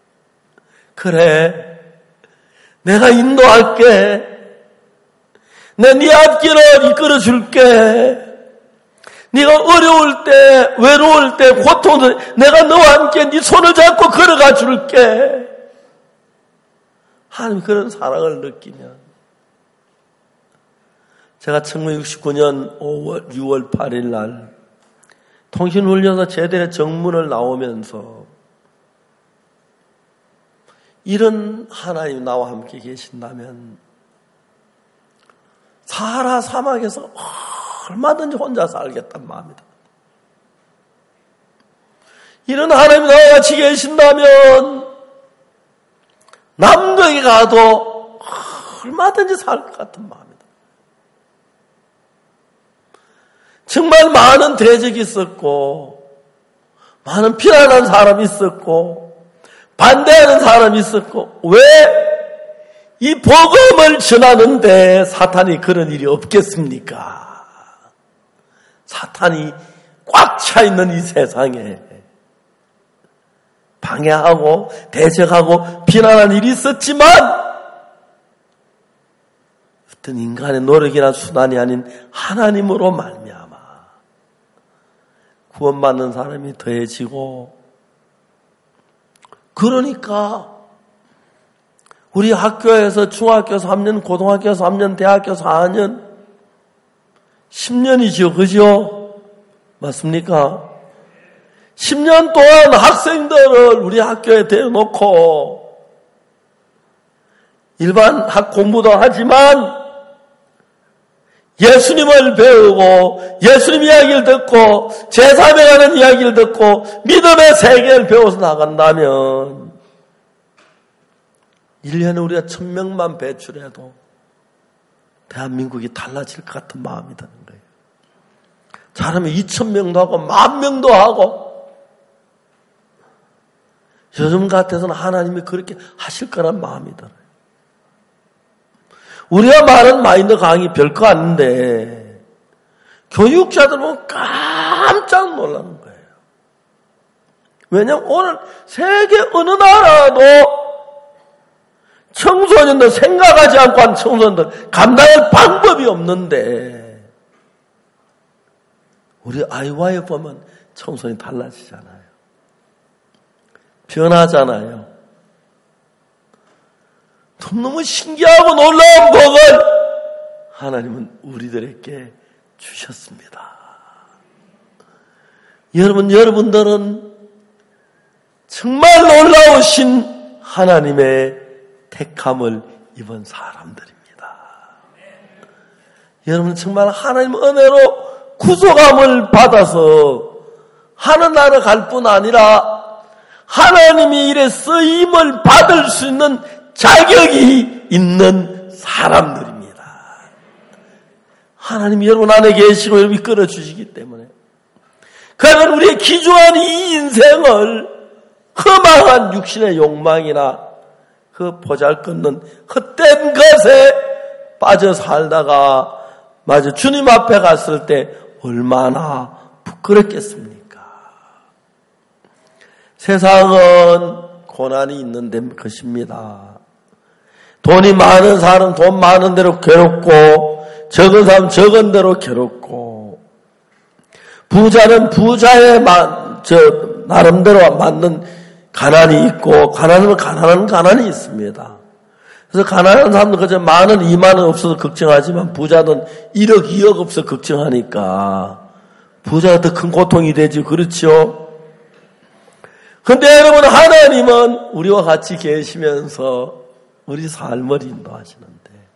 [SPEAKER 1] 그래 내가 인도할게. 내 네 앞길을 이끌어줄게. 네가 어려울 때, 외로울 때, 고통을 내가 너와 함께 네 손을 잡고 걸어가 줄게. 하나님 그런 사랑을 느끼면 제가 1969년 6월 8일 날 통신훈련소 제대 정문을 나오면서 이런 하나님 나와 함께 계신다면 사하라 사막에서 얼마든지 혼자 살겠단 마음이다. 이런 하나님 나와 같이 계신다면 남극에 가도 얼마든지 살 것 같은 마음이다. 정말 많은 대적이 있었고 많은 비난하는 사람이 있었고 반대하는 사람이 있었고 왜 이 복음을 전하는데 사탄이 그런 일이 없겠습니까? 사탄이 꽉 차 있는 이 세상에 방해하고 대적하고 비난하는 일이 있었지만 어떤 인간의 노력이나 수단이 아닌 하나님으로 말미암아 구원받는 사람이 더해지고 그러니까 우리 학교에서 중학교 3년, 고등학교 3년, 대학교 4년 10년이죠. 그죠? 맞습니까? 10년 동안 학생들을 우리 학교에 대놓고 일반 학 공부도 하지만 예수님을 배우고 예수님 이야기를 듣고 제3에 가는 이야기를 듣고 믿음의 세계를 배워서 나간다면 1년에 우리가 1000명만 배출해도 대한민국이 달라질 것 같은 마음이 드는 거예요. 잘하면 2000명도 하고 10,000명도 하고 요즘 같아서는 하나님이 그렇게 하실 거란 마음이 들어요. 우리가 말하는 마인드 강의 별거 아닌데 교육자들 보면 깜짝 놀라는 거예요. 왜냐하면 오늘 세계 어느 나라도 청소년들 생각하지 않고 한 청소년들 감당할 방법이 없는데 우리 아이와에 보면 청소년이 달라지잖아요. 변하잖아요. 너무 신기하고 놀라운 복을 하나님은 우리들에게 주셨습니다. 여러분들은 정말 놀라우신 하나님의 택함을 입은 사람들입니다. 여러분 정말 하나님 은혜로 구속함을 받아서 하늘나라 갈 뿐 아니라 하나님이 일에 쓰임을 받을 수 있는 자격이 있는 사람들입니다. 하나님이 여러분 안에 계시고 여러분 이끌어 주시기 때문에 그러면 우리의 기중한 이 인생을 허망한 육신의 욕망이나 그 보잘것없는 헛된 것에 빠져 살다가 마저 주님 앞에 갔을 때 얼마나 부끄럽겠습니까? 세상은 고난이 있는 것입니다. 돈이 많은 사람은 돈 많은 대로 괴롭고 적은 사람은 적은 대로 괴롭고 부자는 부자의 나름대로 맞는 가난이 있고 가난하면 가난한 가난이 있습니다. 그래서 가난한 사람들 그저 10,000원, 20,000원 없어서 걱정하지만 부자는 1억, 2억 없어서 걱정하니까 부자가 더 큰 고통이 되지. 그렇죠? 근데 여러분 하나님은 우리와 같이 계시면서 우리 삶을 인도하시는데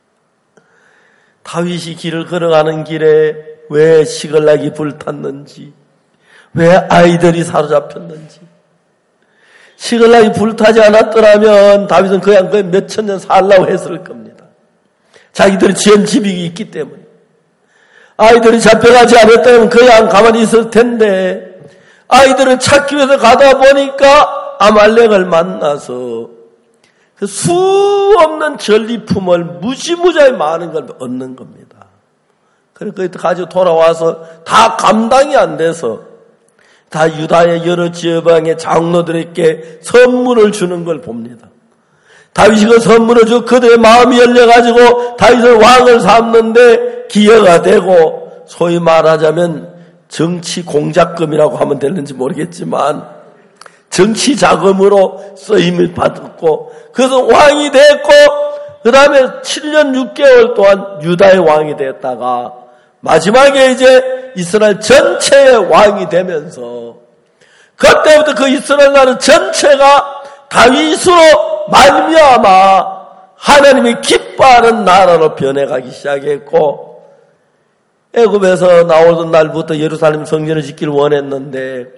[SPEAKER 1] 다윗이 길을 걸어가는 길에 왜 시글락이 불탔는지 왜 아이들이 사로잡혔는지 시글락이 불타지 않았더라면 다윗은 그냥 몇천 년 살라고 했을 겁니다. 자기들이 지은 집이 있기 때문에 아이들이 잡혀가지 않았다면 그냥 가만히 있을 텐데 아이들을 찾기 위해서 가다 보니까 아말렉을 만나서 그 수 없는 전리품을 무지무지하게 많은 걸 얻는 겁니다. 그러니까 가지고 돌아와서 다 감당이 안 돼서 다 유다의 여러 지방의 장로들에게 선물을 주는 걸 봅니다. 다윗이 그 선물을 주고 그들의 마음이 열려가지고 다윗을 왕을 삼는데 기여가 되고 소위 말하자면 정치 공작금이라고 하면 되는지 모르겠지만 정치 자금으로 쓰임을 받았고 그래서 왕이 됐고 그 다음에 7년 6개월 동안 유다의 왕이 됐다가 마지막에 이제 이스라엘 전체의 왕이 되면서 그때부터 그 이스라엘 나라 전체가 다윗으로 말미암아 하나님이 기뻐하는 나라로 변해가기 시작했고 애굽에서 나오던 날부터 예루살렘 성전을 짓기를 원했는데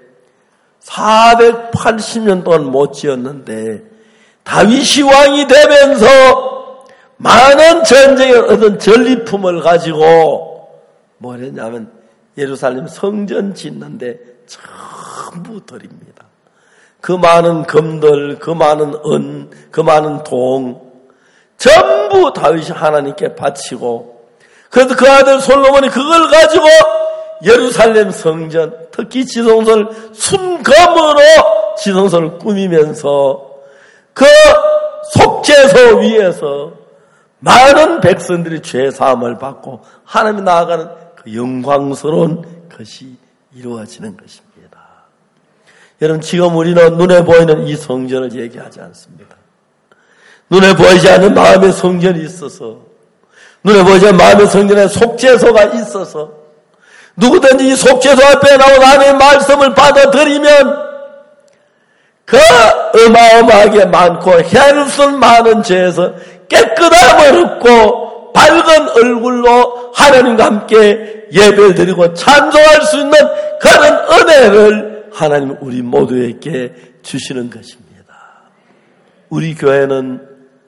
[SPEAKER 1] 480년 동안 못 지었는데 다윗이 왕이 되면서 많은 전쟁에 얻은 전리품을 가지고 뭘 했냐면 예루살렘 성전 짓는데 전부 드립니다. 그 많은 금들, 그 많은 은, 그 많은 동 전부 다윗이 하나님께 바치고 그래서 그 아들 솔로몬이 그걸 가지고 예루살렘 성전, 특히 지성소를 순금으로 지성소를 꾸미면서 그 속죄소 위에서 많은 백성들이 죄 사함을 받고 하나님이 나아가는 그 영광스러운 것이 이루어지는 것입니다. 여러분 지금 우리는 눈에 보이는 이 성전을 얘기하지 않습니다. 눈에 보이지 않는 마음의 성전이 있어서 눈에 보이지 않는 마음의 성전에 속죄소가 있어서 누구든지 이 속죄소 앞에 나온 하나님의 말씀을 받아들이면 그 어마어마하게 많고 해할 수 없는 많은 죄에서 깨끗함을 얻고 밝은 얼굴로 하나님과 함께 예배를 드리고 찬송할 수 있는 그런 은혜를 하나님 우리 모두에게 주시는 것입니다. 우리 교회는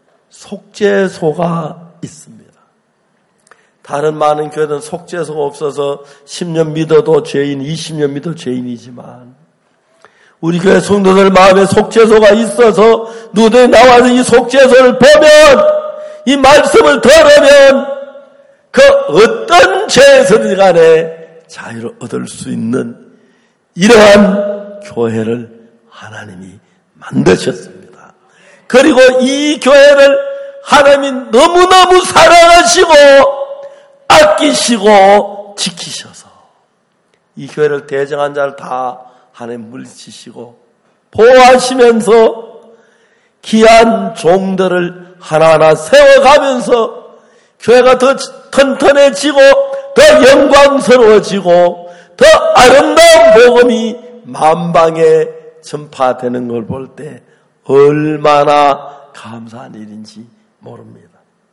[SPEAKER 1] 속죄소가 있습니다. 다른 많은 교회는 속죄소가 없어서 10년 믿어도 죄인, 20년 믿어도 죄인이지만 우리 교회 성도들 마음에 속죄소가 있어서 누구들이 나와서 이 속죄소를 보면, 이 말씀을 들으면 그 어떤 죄에서든 간에 자유를 얻을 수 있는 이러한 교회를 하나님이 만드셨습니다. 그리고 이 교회를 하나님이 너무너무 사랑하시고 아끼시고 지키셔서 이 교회를 대적한 자를 다 하나님 물리치시고 보호하시면서 귀한 종들을 하나하나 세워가면서 교회가 더 튼튼해지고 더 영광스러워지고 더 아름다운 복음이 만방에 전파되는 걸 볼 때 얼마나 감사한 일인지 모릅니다.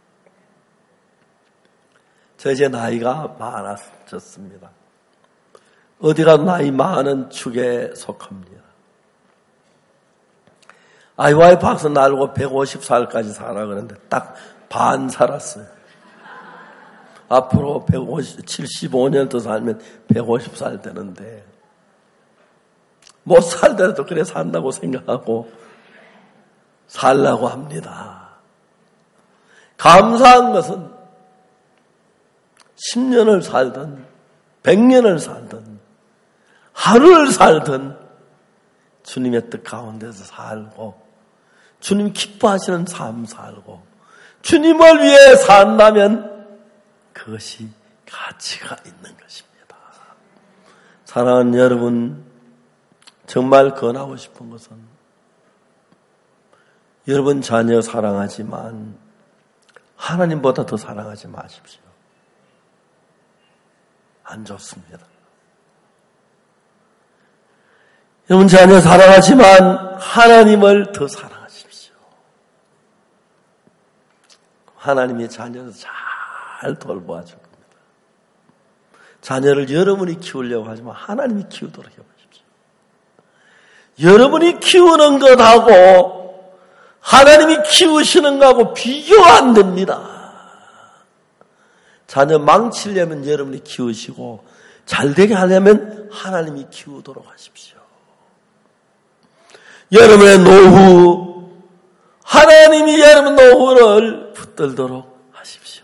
[SPEAKER 1] 저 이제 나이가 많아졌습니다. 어디가 나이 많은 축에 속합니다. 아이와이 박사 날고 150살까지 살아 그러는데 딱 반 살았어요. 앞으로 75년 더 살면 150살 되는데 못 살더라도 그래 산다고 생각하고 살라고 합니다. 감사한 것은 10년을 살든 100년을 살든 하루를 살든 주님의 뜻 가운데서 살고 주님 기뻐하시는 삶 살고 주님을 위해 산다면 그것이 가치가 있는 것입니다. 사랑하는 여러분, 정말 권하고 싶은 것은 여러분 자녀 사랑하지만 하나님보다 더 사랑하지 마십시오. 안 좋습니다. 여러분 자녀 사랑하지만 하나님을 더 사랑하십시오. 하나님이 자녀를 잘 돌보아 줄 겁니다. 자녀를 여러분이 키우려고 하지만 하나님이 키우도록 해보십시오. 여러분이 키우는 것하고 하나님이 키우시는 것하고 비교가 안 됩니다. 자녀 망치려면 여러분이 키우시고 잘되게 하려면 하나님이 키우도록 하십시오. 여러분의 노후, 하나님이 여러분 노후를 붙들도록 하십시오.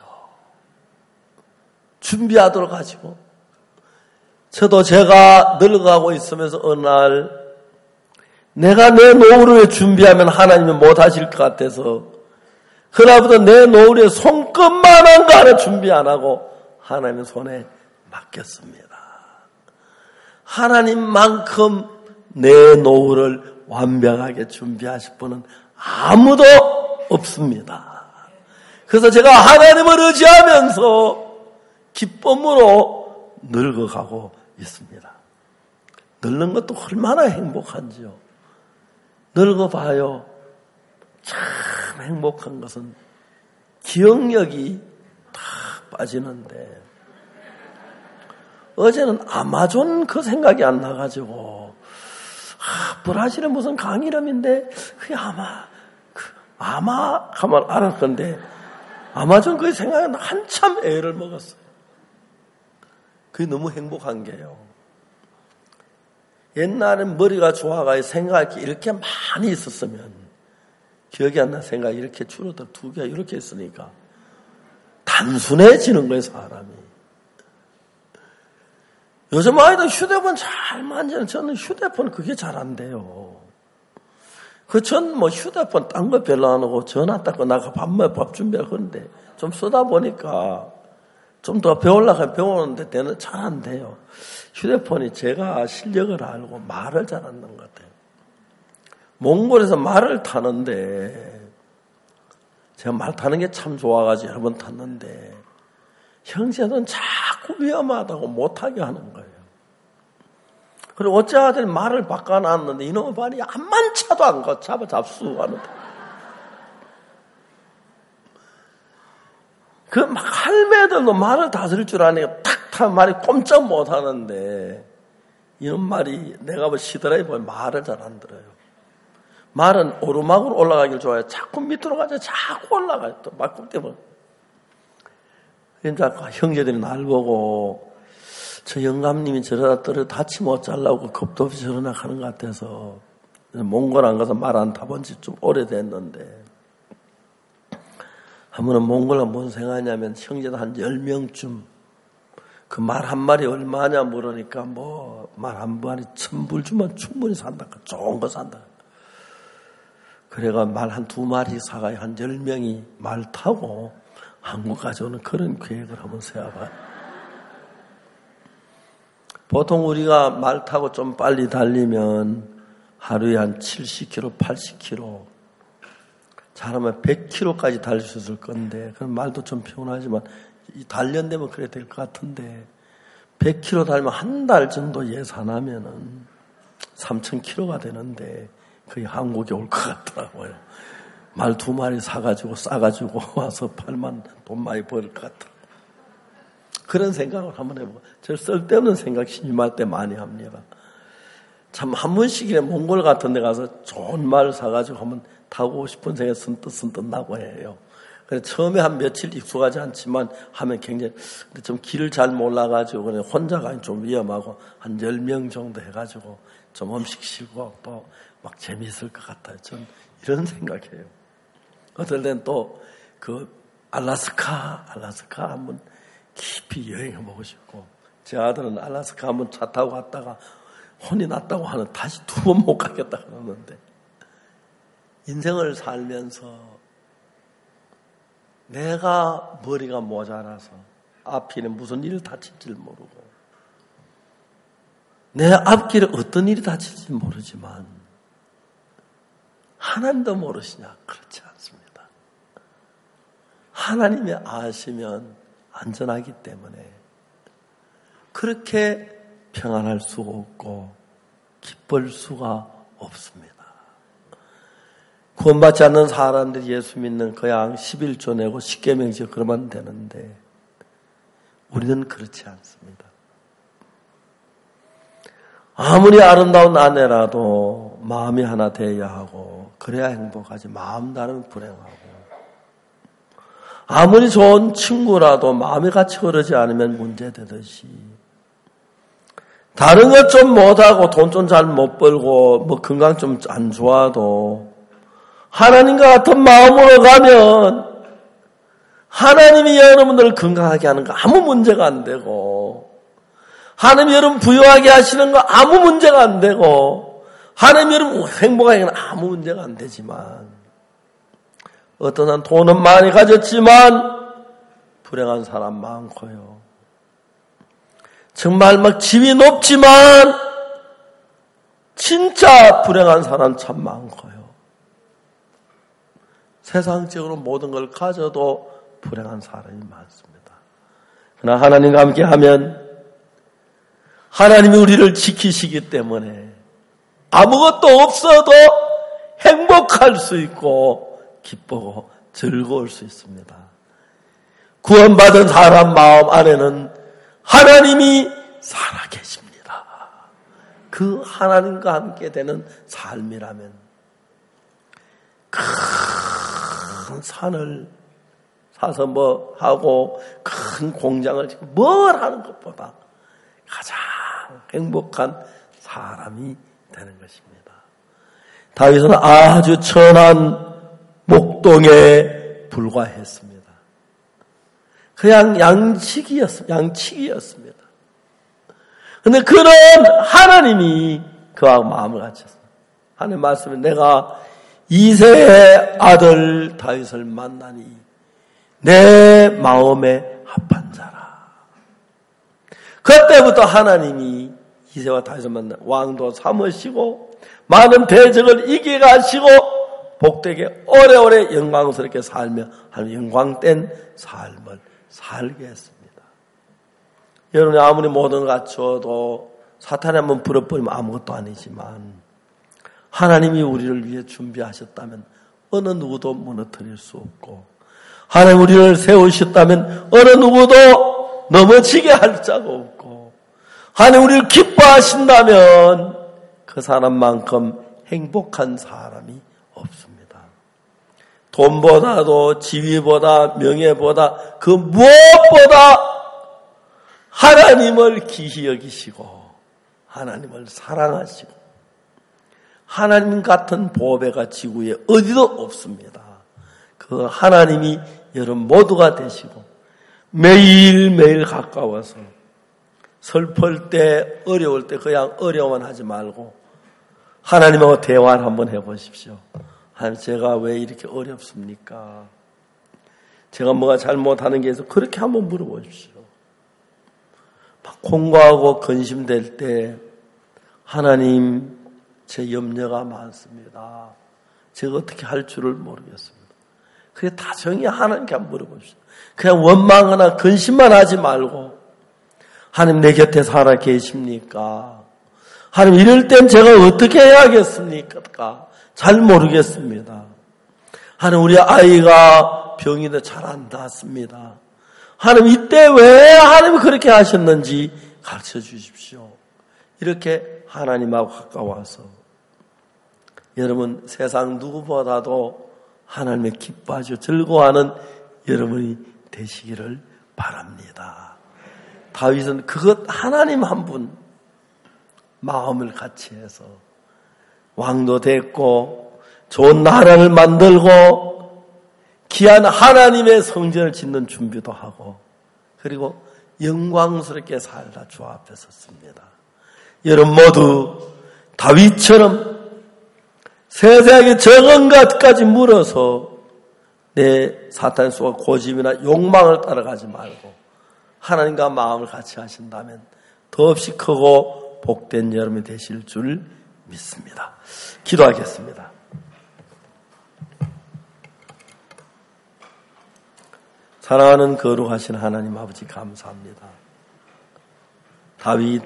[SPEAKER 1] 준비하도록 하시고, 저도 제가 늙어가고 있으면서 어느 날 내가 내 노후를 준비하면 하나님이 못하실 것 같아서 그날부터 내 노후에 손끝만한 거 하나 준비 안 하고 하나님의 손에 맡겼습니다. 하나님만큼 내 노후를 완벽하게 준비하실 분은 아무도 없습니다. 그래서 제가 하나님을 의지하면서 기쁨으로 늙어가고 있습니다. 늙는 것도 얼마나 행복한지요. 늙어봐요. 참 행복한 것은 기억력이 다 빠지는데 어제는 아마존 그 생각이 안 나가지고 브라질에 무슨 강이름인데 그게 아마 가만 알았 건데 아마존 그 생각이 나 한참 애를 먹었어요. 그게 너무 행복한 게요. 옛날엔 머리가 좋아가지고 생각이 이렇게 많이 있었으면 기억이 안 나 생각이 이렇게 줄어들 두 개 이렇게 했으니까 단순해지는 거예요, 사람이. 요즘 아이들 휴대폰 잘 만지는 저는 휴대폰 그게 잘 안 돼요. 전 휴대폰 딴 거 별로 안 하고 전화 닦고 나가 밥 준비하고 그런데 좀 쓰다 보니까 좀 더 배우려고 배우는데 잘 안 돼요. 휴대폰이 제가 실력을 알고 말을 잘 안 하는 것 같아요. 몽골에서 말을 타는데 제가 말 타는 게 참 좋아가지고 여러 번 탔는데 형제들은 자꾸 위험하다고 못하게 하는 거예요. 그리고 어쩌하더니 말을 바꿔놨는데 이놈의 말이 암만 차도 안 가. 잡수하는데. 그 할매들도 말을 다스릴 줄 아니까 탁 타면 말이 꼼짝 못하는데 이런 말이 내가 시드라에 보면 말을 잘 안 들어요. 말은 오르막으로 올라가길 좋아해요. 자꾸 밑으로 가자 자꾸 올라가요. 또 막국 때문에. 그러니까 형제들이 날 보고 저 영감님이 저러다 떨어 다치 못 잘라고 겁도 없이 저러나 하는 것 같아서 몽골 안 가서 말 안 타본 지 좀 오래됐는데 한 번은 몽골은 뭔 생각하냐면 형제들 한 10명쯤 그 말 한 마리 얼마냐 물으니까 뭐 말 한 마리 1000불 주면 충분히 산다. 좋은 거 산다. 그래가 말 한 2마리 사가야 한 10명이 말 타고 한국 가져오는 그런 계획을 한번 세워봐요. 보통 우리가 말 타고 좀 빨리 달리면 하루에 한 70km, 80km, 잘하면 100km까지 달릴 수 있을 건데, 그럼 말도 좀 피곤하지만, 단련되면 그래 될 것 같은데, 100km 달면 한 달 정도 예산하면은 3000km가 되는데, 거의 한국에 올 것 같더라고요. 말 2마리 사가지고 싸가지고 와서 팔면 돈 많이 벌 것 같더라고요. 그런 생각을 한번 해보고, 저 쓸데없는 생각 심심할 때 많이 합니다. 참 한 번씩이나 몽골 같은 데 가서 좋은 말 사가지고 한번 타고 싶은 생각이 선뜻 나고 해요. 그래서 처음에 한 며칠 익숙하지 않지만 하면 굉장히, 근데 좀 길을 잘 몰라가지고 그냥 혼자 가면 좀 위험하고 한 10명 정도 해가지고 좀 음식 쉬고 또 막 재미있을 것 같아요. 전 이런 생각해요. 어떨 땐 또 그 알라스카 한번 깊이 여행해보고 싶고, 제 아들은 알라스카 한번 차 타고 갔다가 혼이 났다고 하는 다시 2번 못 가겠다 그러는데, 인생을 살면서 내가 머리가 모자라서 앞길에 무슨 일이 닥칠지 모르고 내 앞길에 어떤 일이 닥칠지 모르지만 하나님도 모르시냐? 그렇지 않습니다. 하나님이 아시면 안전하기 때문에 그렇게 평안할 수가 없고 기쁠 수가 없습니다. 구원받지 않는 사람들이 예수 믿는 그냥 11조 내고 10계명 지어 그러면 되는데 우리는 그렇지 않습니다. 아무리 아름다운 아내라도 마음이 하나 되어야 하고 그래야 행복하지, 마음 다르면 불행하고, 아무리 좋은 친구라도 마음이 같이 흐르지 않으면 문제되듯이, 다른 것 좀 못하고 돈 좀 잘 못 벌고 뭐 건강 좀 안 좋아도 하나님과 같은 마음으로 가면 하나님이 여러분들을 건강하게 하는 거 아무 문제가 안 되고, 하나님이 여러분 부유하게 하시는 거 아무 문제가 안 되고, 하나님이 여러분 행복하게 하는 거 아무 문제가 안 되지만, 어떤 사람 돈은 많이 가졌지만 불행한 사람 많고요. 정말 막 지위 높지만 진짜 불행한 사람 참 많고요. 세상적으로 모든 걸 가져도 불행한 사람이 많습니다. 그러나 하나님과 함께 하면 하나님이 우리를 지키시기 때문에 아무것도 없어도 행복할 수 있고 기쁘고 즐거울 수 있습니다. 구원받은 사람 마음 안에는 하나님이 살아계십니다. 그 하나님과 함께 되는 삶이라면 큰 산을 사서 뭐 하고 큰 공장을 짓고 뭘 하는 것보다 가장 행복한 사람이 되는 것입니다. 다윗은 아주 천한 목동에 불과했습니다. 그냥 양치기였습니다. 그런데 그런 하나님이 그와 마음을 같이했습니다. 하나님 말씀에 내가 이새의 아들 다윗을 만나니 내 마음에 합한 자라. 그때부터 하나님이 이새와 다윗을 만나 왕도 삼으시고 많은 대적을 이겨가시고 복되게 오래오래 영광스럽게 살며 영광된 삶을 살게 했습니다. 여러분이 아무리 모든 걸 갖춰도 사탄이 한번 불어버리면 아무것도 아니지만 하나님이 우리를 위해 준비하셨다면 어느 누구도 무너뜨릴 수 없고, 하나님 우리를 세우셨다면 어느 누구도 넘어지게 할 자가 없고, 하나님 우리를 기뻐하신다면 그 사람만큼 행복한 사람이 없습니다. 돈보다도 지위보다 명예보다 그 무엇보다 하나님을 기히 여기시고 하나님을 사랑하시고 하나님 같은 보배가 지구에 어디도 없습니다. 그 하나님이 여러분 모두가 되시고 매일매일 가까워서 슬플 때 어려울 때 그냥 어려워만 하지 말고 하나님하고 대화를 한번 해보십시오. 하나님 제가 왜 이렇게 어렵습니까? 제가 뭐가 잘못하는 게 있어서 그렇게 한번 물어보십시오. 막 공고하고 근심될 때 하나님 제 염려가 많습니다. 제가 어떻게 할 줄을 모르겠습니다. 그래 다정히 하나님께 한번 물어보십시오. 그냥 원망하나 근심만 하지 말고 하나님 내 곁에 살아 계십니까? 하나님 이럴 땐 제가 어떻게 해야겠습니까? 잘 모르겠습니다. 하나님 우리 아이가 병이도 잘 안 낫습니다. 하나님 이때 왜 하나님이 그렇게 하셨는지 가르쳐 주십시오. 이렇게 하나님하고 가까워서 여러분 세상 누구보다도 하나님의 기뻐하시고 즐거워하는 여러분이 되시기를 바랍니다. 다윗은 그것 하나님 한 분 마음을 같이 해서 왕도 됐고 좋은 나라를 만들고 귀한 하나님의 성전을 짓는 준비도 하고 그리고 영광스럽게 살다 주 앞에 섰습니다. 여러분 모두 다윗처럼 세상의 적은 것까지 물어서 내 사탄 속의 고집이나 욕망을 따라가지 말고 하나님과 마음을 같이 하신다면 더없이 크고 복된 여러분이 되실 줄 믿습니다. 기도하겠습니다. 사랑하는 거룩하신 하나님 아버지 감사합니다. 다윗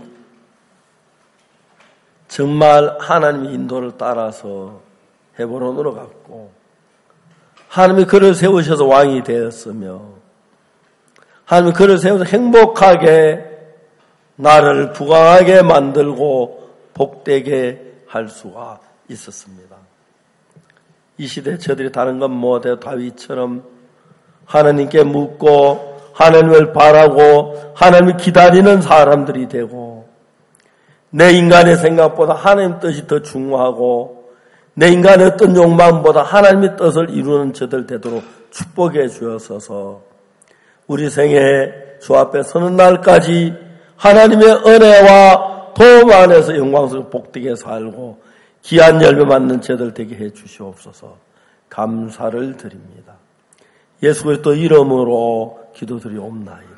[SPEAKER 1] 정말 하나님의 인도를 따라서 헤브론으로 갔고 하나님이 그를 세우셔서 왕이 되었으며 하나님이 그를 세워서 행복하게 나를 부강하게 만들고 복되게 할 수가 있었습니다. 이 시대에 저들이 다른 건 못해도 다윗처럼 하나님께 묻고 하나님을 바라고 하나님을 기다리는 사람들이 되고 내 인간의 생각보다 하나님 뜻이 더 중요하고 내 인간의 어떤 욕망보다 하나님의 뜻을 이루는 저들 되도록 축복해 주옵소서. 우리 생에 주 앞에 서는 날까지 하나님의 은혜와 도움 안에서 영광스럽고 복되게 살고 귀한 열매 받는 저들 되게 해 주시옵소서. 감사를 드립니다. 예수 그리스도 이름으로 기도드리옵나이다.